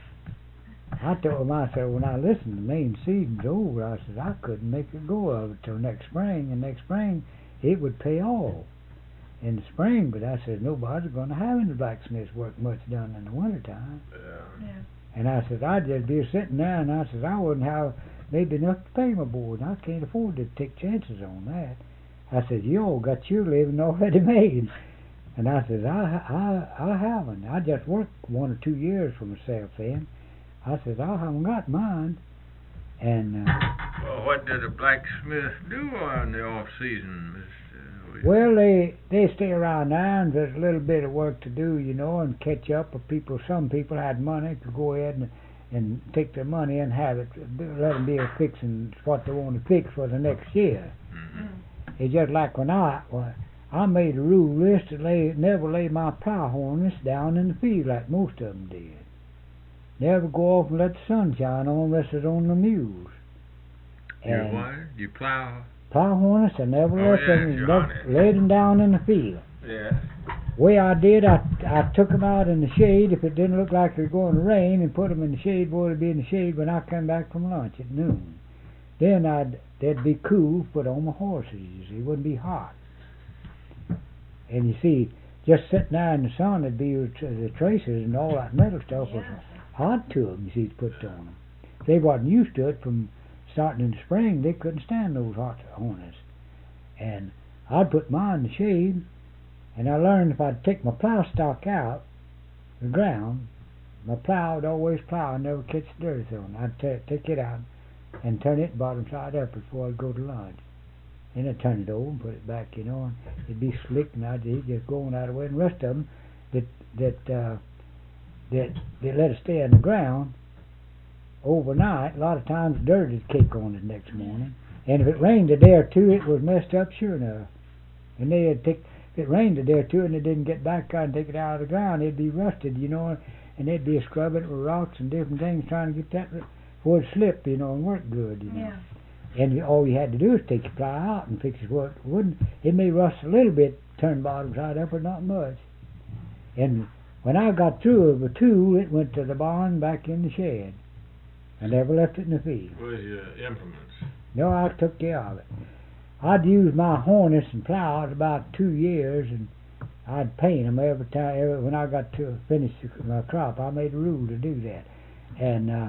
I told him, I said, when I listened to main season's over, I said, I couldn't make a go of it till next spring, and next spring it would pay all in the spring, but I said, nobody's going to have any blacksmith's work much done in the wintertime. Yeah. Yeah. And I said, I'd just be sitting there, and I said, I wouldn't have maybe enough to pay my board, and I can't afford to take chances on that. I said, you all got your living already made. And I said, I, I, I haven't. I just worked one or two years for myself then. I said, I haven't got mine. And, uh, Well, what did a blacksmith do in the off season, Mister well, they they stay around there, and there's a little bit of work to do, you know, and catch up with people. Some people had money to go ahead and and take their money and have it, let them be able to fix what they want to fix for the next year. Mm-hmm. It's just like when I well, I made a rule list to lay never lay my plow harness down in the field like most of them did. Never go off and let the sun shine on unless it's on the mules. You And what? You plow? plow harness, I never Oh, left yes, them, you're never on it. laid them down in the field. Yeah. Way I did, I I took them out in the shade if it didn't look like it was going to rain, and put them in the shade where they'd be in the shade when I come back from lunch at noon. Then I'd they'd be cool, put on my horses. You see, it wouldn't be hot. And you see, just sitting there in the sun, it'd be the traces and all that metal stuff was Yeah. hot to them. You see, to put on them. If they wasn't used to it from starting in the spring, they couldn't stand those hot harnesses. And I'd put mine in the shade. And I learned if I'd take my plow stock out the ground, my plow would always plow and never catch dirt on it. I'd t- take it out and turn it bottom side up before I'd go to lunch. Then I'd turn it over and put it back, you know, and it'd be slick, and I'd he'd just go on out of the way. And the rest of them that that uh, that that let it stay on the ground overnight, a lot of times dirt would kick on it next morning. And if it rained a day or two, it was messed up sure enough. And they'd take, if it rained a day or two and they didn't get back out and take it out of the ground, it'd be rusted, you know, and they'd be scrubbing it with rocks and different things, trying to get that before it slip, you know, and work good, you know. Yeah. And all you had to do is take your ply out and fix it where it wouldn't. It may rust a little bit, turn bottom side up, but not much. And when I got through with the tool, it went to the barn back in the shed. I never left it in the field. With your implements. No, I took care of it. I'd use my harness and plows about two years, and I'd paint them every time. Every, when I got to finish my crop, I made a rule to do that. And uh,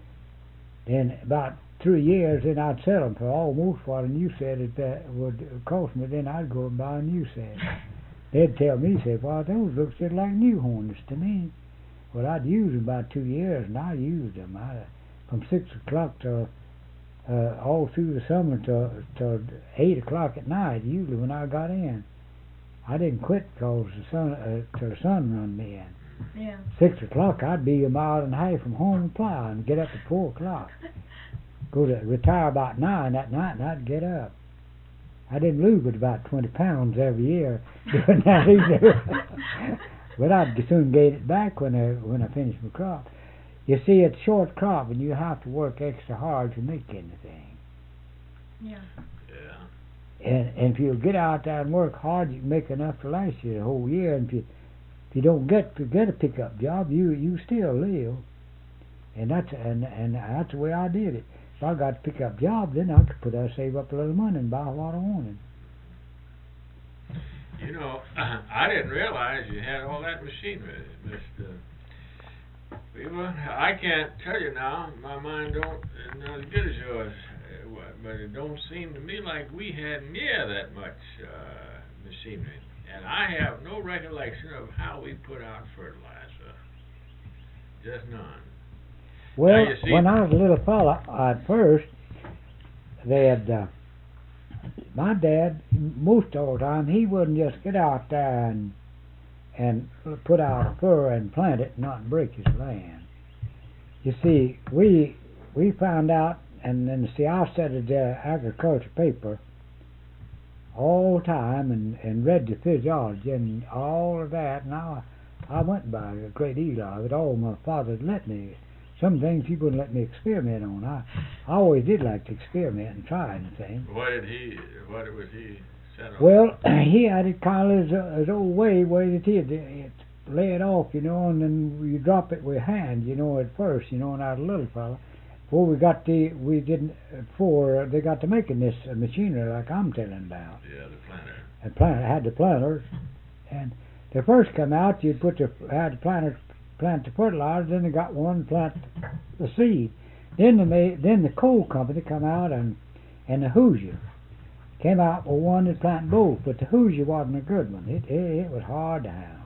then about three years, then I'd sell them for almost what a new set it uh, would cost me. Then I'd go and buy a new set. They'd tell me, say, "Well, those look just like new harness to me." Well, I'd use them about two years, and I used them. I, from six o'clock to uh, all through the summer to to eight o'clock at night. Usually when I got in, I didn't quit because the sun uh, till the sun run me in. Yeah. Six o'clock, I'd be a mile and a half from home and plow, and get up at four o'clock. Go to retire about nine that night, and I'd get up. I didn't lose but about twenty pounds every year doing that either. But I'd soon gain it back when I when I finished my crop. You see, it's short crop, and you have to work extra hard to make anything. Yeah. Yeah. And and if you get out there and work hard, you can make enough to last you the whole year. And if you if you don't get to get a pickup job, you you still live. And that's and and that's the way I did it. If I got a pickup job, then I could put I save up a little money and buy what I wanted. You know, I didn't realize you had all that machinery, Mister Weaver. I can't tell you now. My mind don't is not as good as yours, uh, but it don't seem to me like we had near that much uh, machinery. And I have no recollection of how we put out fertilizer. Just none. Well, Now, you see- when I was a little fella, at first, they had, uh, my dad, most of the time, he wouldn't just get out there and and put out a furrow and plant it and not break his land. You see, we we found out, and then see, I studied uh, agriculture paper all the time and, and read the physiology and all of that, and I, I went by a great deal of it. All my father let me. Some things he wouldn't let me experiment on. I, I always did like to experiment and try anything. What did he? What was he set on? Well, he had it kind of his, his old way, way that he had it lay it off, you know, and then you drop it with hand, you know, at first, you know, and I was a little fella. Before we got the, we didn't, before they got to making this uh, machinery like I'm telling about. Yeah, the planter. And planter had the planters, and they first come out, you'd put the had the planters plant the fertilizer, then they got one plant the seed. Then they made, then the coal company come out and and the Hoosier came out with one that planted both, but the Hoosier wasn't a good one. It it, it was hard to handle.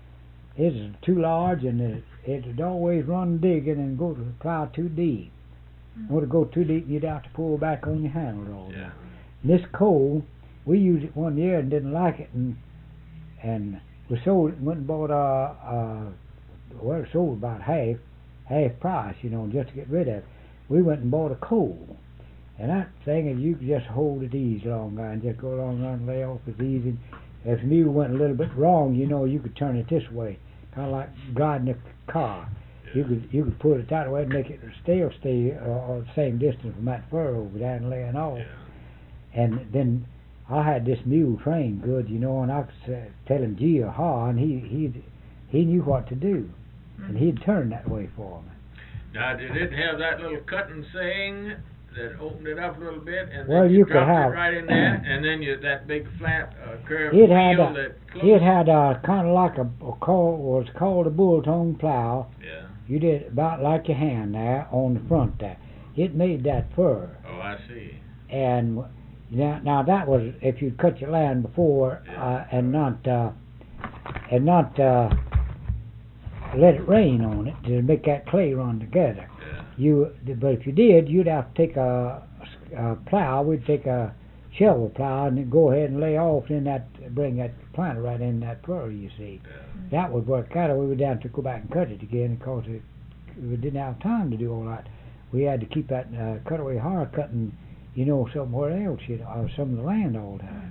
It was too large, and it it would always run digging and go to plow too deep. Mm-hmm. Would go too deep, you'd have to pull back on your handle all the Yeah. time. This coal, we used it one year and didn't like it, and and we sold it and went and bought a. a well, it sold about half, half price, you know, just to get rid of it. We went and bought a coal, and that thing is you could just hold it easy longer and just go along and lay off as easy. If the mule went a little bit wrong, you know, you could turn it this way, kind of like guiding a car. Yeah. You could you could put it that way and make it still stay uh, the same distance from that furrow over there and laying off. Yeah. And then I had this mule trained good, you know, and I could uh, tell him gee or ha, and he he he knew what to do. And he'd turn that way for me. Now, did it have that little cutting saying that opened it up a little bit, and Well, then you, you could dropped have- it right in there, and then you that big flat uh, curved It wheel had a, that closed? it had a kind of like a, a call, was called a bull-tone plow. Yeah. You did it about like your hand there on the front there. It made that fur. Oh, I see. And now, now that was if you'd cut your land before Yeah. uh, and not uh, and not uh, let it rain on it to make that clay run together. Yeah. You, but if you did, you'd have to take a, a plow. We'd take a shovel plow and then go ahead and lay off in that, bring that planter right in that prairie. You see, Yeah. that would work out. Or we would have to go back and cut it again because it, we didn't have time to do all that. We had to keep that uh, cutaway hard cutting, you know, somewhere else, you know, or some of the land all the time.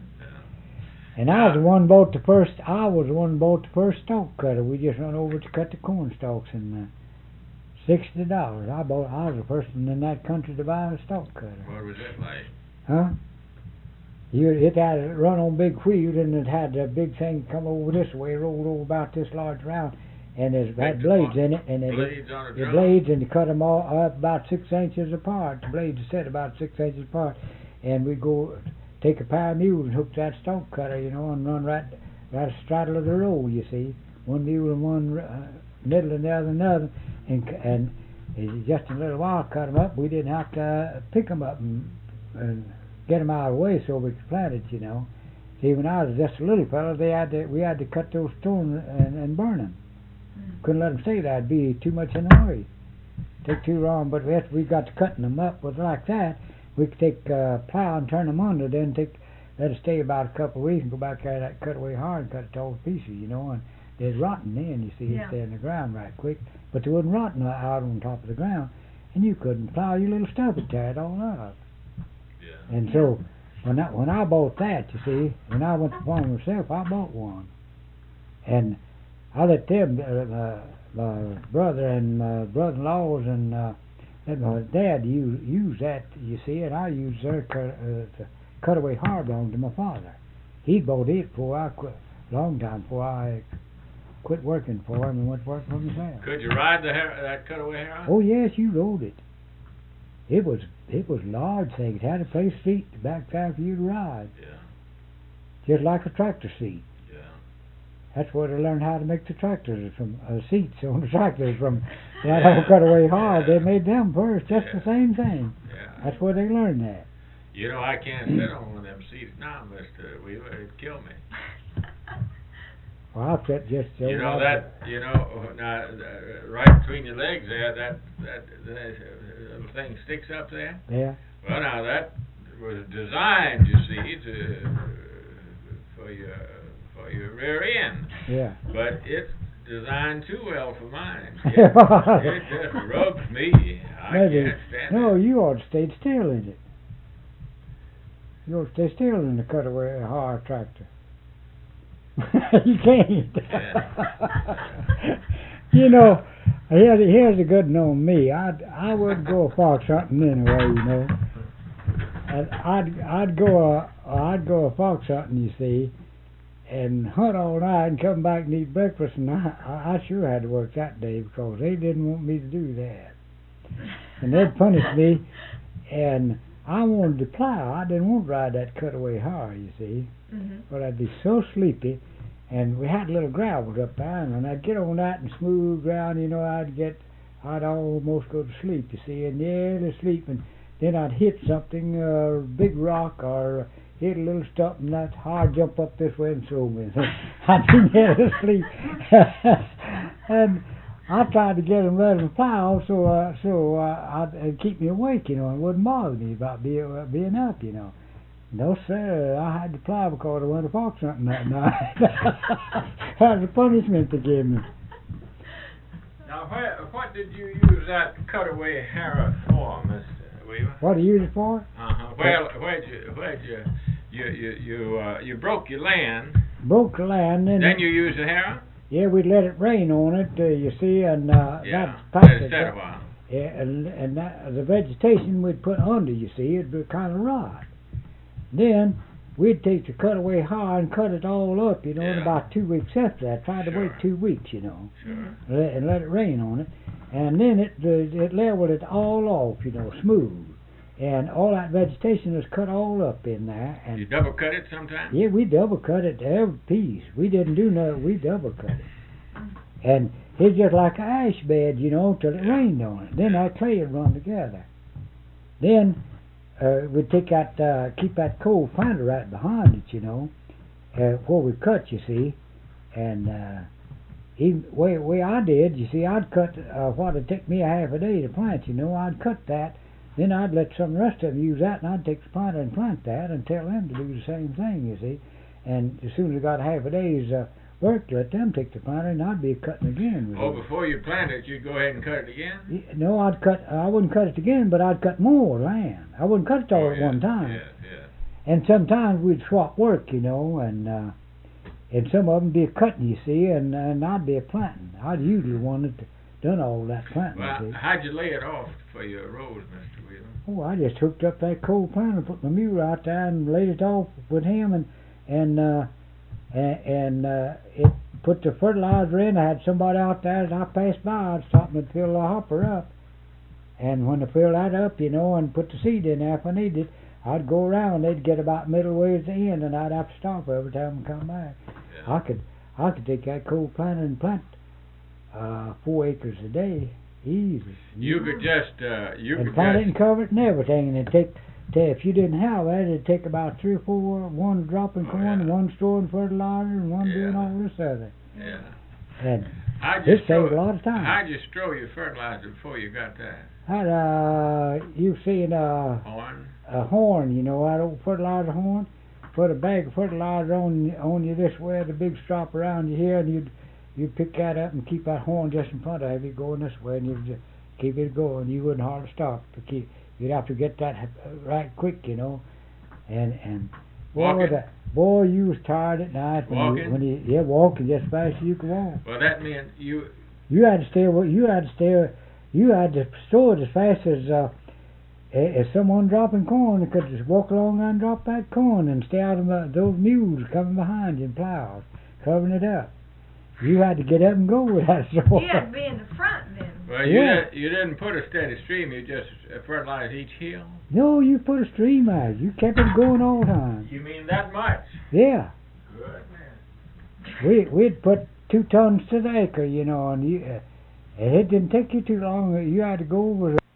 And I was the one bought the first. I was the one bought the first stalk cutter. We just went over to cut the corn stalks and uh, sixty dollars. I bought. I was the first one in that country to buy a stalk cutter. What was it like? Huh? You, it had a run on big wheels and it had a big thing come over this way, rolled over about this large round, and it had Big blades one. in it, and it, Blades on a the drum? blades, and you cut them all up about six inches apart. The blades are set about six inches apart, and we go take a pair of mules and hook that stalk cutter, you know, and run right, right straddle of the road. You see, one mule and one uh, middle and the other another, and c- and it's just in a little while cut them up. We didn't have to uh, pick them up and, and get them out of the way so we could plant it, you know. See, when I was just a little fellow, they had to, we had to cut those stones and, and burn them. Couldn't let them stay there; it'd be too much in the way. Take too long. But after we got to cutting them up with like that, we could take uh, plow and turn them under, then take let it stay about a couple of weeks and go back there that cutaway hard and cut it to all pieces, you know. And they'd rotten then, you see, Yeah. it'd stay in the ground right quick. But they wouldn't rotten out on top of the ground, and you couldn't plow your little stub and tear it all up. Yeah. And so when I when I bought that, you see, when I went to farm myself, I bought one, and I let them, uh, uh, my brother and my brother-in-laws and uh, let my dad use use that, you see, and I used their cut, uh, the cutaway hard belonged to my father. He bought it before I quit, long time before I quit working for him and went to work for myself. Could you ride the har- that cutaway harrow? Oh yes, you rode it. It was it was large thing. It had a place seat the back side for you to ride, Yeah. just like a tractor seat. Yeah. That's where they learned how to make the tractors from uh, seats on the tractors from that old cutaway hard. They made them first, just the Yeah. same thing. Yeah. That's where they learned that. You know, I can't sit on one of them seats now, Mister Weaver. It'd kill me. Well, I've sat just so You know like that, you know, now, uh, right between your legs there, that, that, that uh, little thing sticks up there. Yeah. Well, now that was designed, you see, to, for your, for your rear end. Yeah. But it's designed too well for mine. It, it just rubs me. I Maybe. can't stand No, it. you ought to stay still in it. You ought to stay still in the cutaway hard tractor. You can't. You know, here's, here's a good one on me. I'd, I would go fox hunting anyway, you know. And I'd, I'd go a, I'd go a fox hunting, you see, and hunt all night and come back and eat breakfast, and I, I I sure had to work that day because they didn't want me to do that. And they'd punish me, and I wanted to plow. I didn't want to ride that cutaway hard, you see. Mhm. But I'd be so sleepy, and we had little gravels up there, and when I'd get on that and smooth ground, you know, I'd get, I'd almost go to sleep, you see, and nearly sleep, and then I'd hit something, a uh, big rock, or hit a little stump, and that hard jump up this way and throw me. I'd be nearly asleep, and I tried to get them ready to plow, so uh, so uh, I'd, it'd keep me awake, you know, and wouldn't bother me about being uh, being up, you know. No, sir, I had to plow because I went to fox hunting that night. That was a punishment they gave me. Now, where, what did you use that cutaway harrow for, Mister Weaver? What do you use it for? Uh-huh. Well, where'd you, where'd you, you, you, you, uh, you broke your land, Broke the land, and then you used the harrow? yeah, we'd let it rain on it, uh, you see, and uh, Yeah, that let packed it it set a up. while. Yeah, and and that, the vegetation we'd put under, you see, it'd be kind of rot. Then we'd take the cutaway hard and cut it all up, you know, in Yeah. about two weeks after that. Tried to wait Sure. two weeks, you know, Sure. let, and let it rain on it, and then it the, it leveled it all off, you know, smooth, and all that vegetation was cut all up in there. And You double cut it sometime? yeah, we double cut it every piece. We didn't do nothing. We double cut it, and it's just like an ash bed, you know, till it Yeah. rained on it. Then that clay would run together. Then uh, we'd take that, uh, keep that cold planter right behind it, you know, uh, where we cut, you see, and uh, even way way I did, you see, I'd cut uh, what would take me a half a day to plant. You know, I'd cut that, then I'd let some rest of them use that, and I'd take the planter and plant that, and tell them to do the same thing. You see, and as soon as I got half a day's uh, work, let them take the planter, and I'd be cutting again. With Oh, it. before you plant it, you'd go ahead and cut it again? Y- No, I'd cut. I wouldn't cut it again, but I'd cut more land. I wouldn't cut it all Oh, at yes, one time. Yes, yes. And sometimes we'd swap work, you know, and uh, and some of them be a cutting, you see, and and I'd be a planting. I'd usually one that done all that planting. Well, you see. how'd you lay it off for your rows, Mister Wheeler? Oh, I just hooked up that cold planter, put my mule out there, and laid it off with him, and and uh, and, and uh, it put the fertilizer in. I had somebody out there that I passed by. I'd stop and fill the hopper up, and when I filled that up, you know, and put the seed in there if I needed it, I'd go around. They'd get about middle way at the end, and I'd have to stop every time I come back. Yeah. I could I could take that cold planter and plant uh, four acres a day, easy. You could just, uh, you and could plant it just, and cover it and everything, and it'd take, ta if you didn't have that, it'd take about three or four, one dropping Oh, corn, yeah. one storing fertilizer, and one doing Yeah. all this other. yeah. And How'd you it strow saved a lot of time. How'd you strow your fertilizer before you got that? Had uh, you've seen uh, Horn? a horn, you know, that old fertilizer horn. Put a bag of fertilizer on on you this way, the big strap around you here, and you'd you'd pick that up and keep that horn just in front of you going this way, and you'd just keep it going. You wouldn't hardly stop. To keep, you'd have to get that uh, right quick, you know. And and boy, Walking? that, boy, you was tired at night when Walking? you when you yeah walking just as fast as you could walk. Well, that meant you, You had to stay. You had to stay. You had to stow it as fast as uh, a- as someone dropping corn. You could just walk along and drop that corn and stay out of the, those mules coming behind you and plows covering it up. You had to get up and go with that. So You had to be in the front then. well, you, Yeah. did, you didn't put a steady stream, you just uh, fertilized each hill? no, you put a stream out. You kept it going all the time. You mean that much? Yeah, Good man. we we'd put two tons to the acre, you know, and you. Uh, it didn't take you too long. You had to go over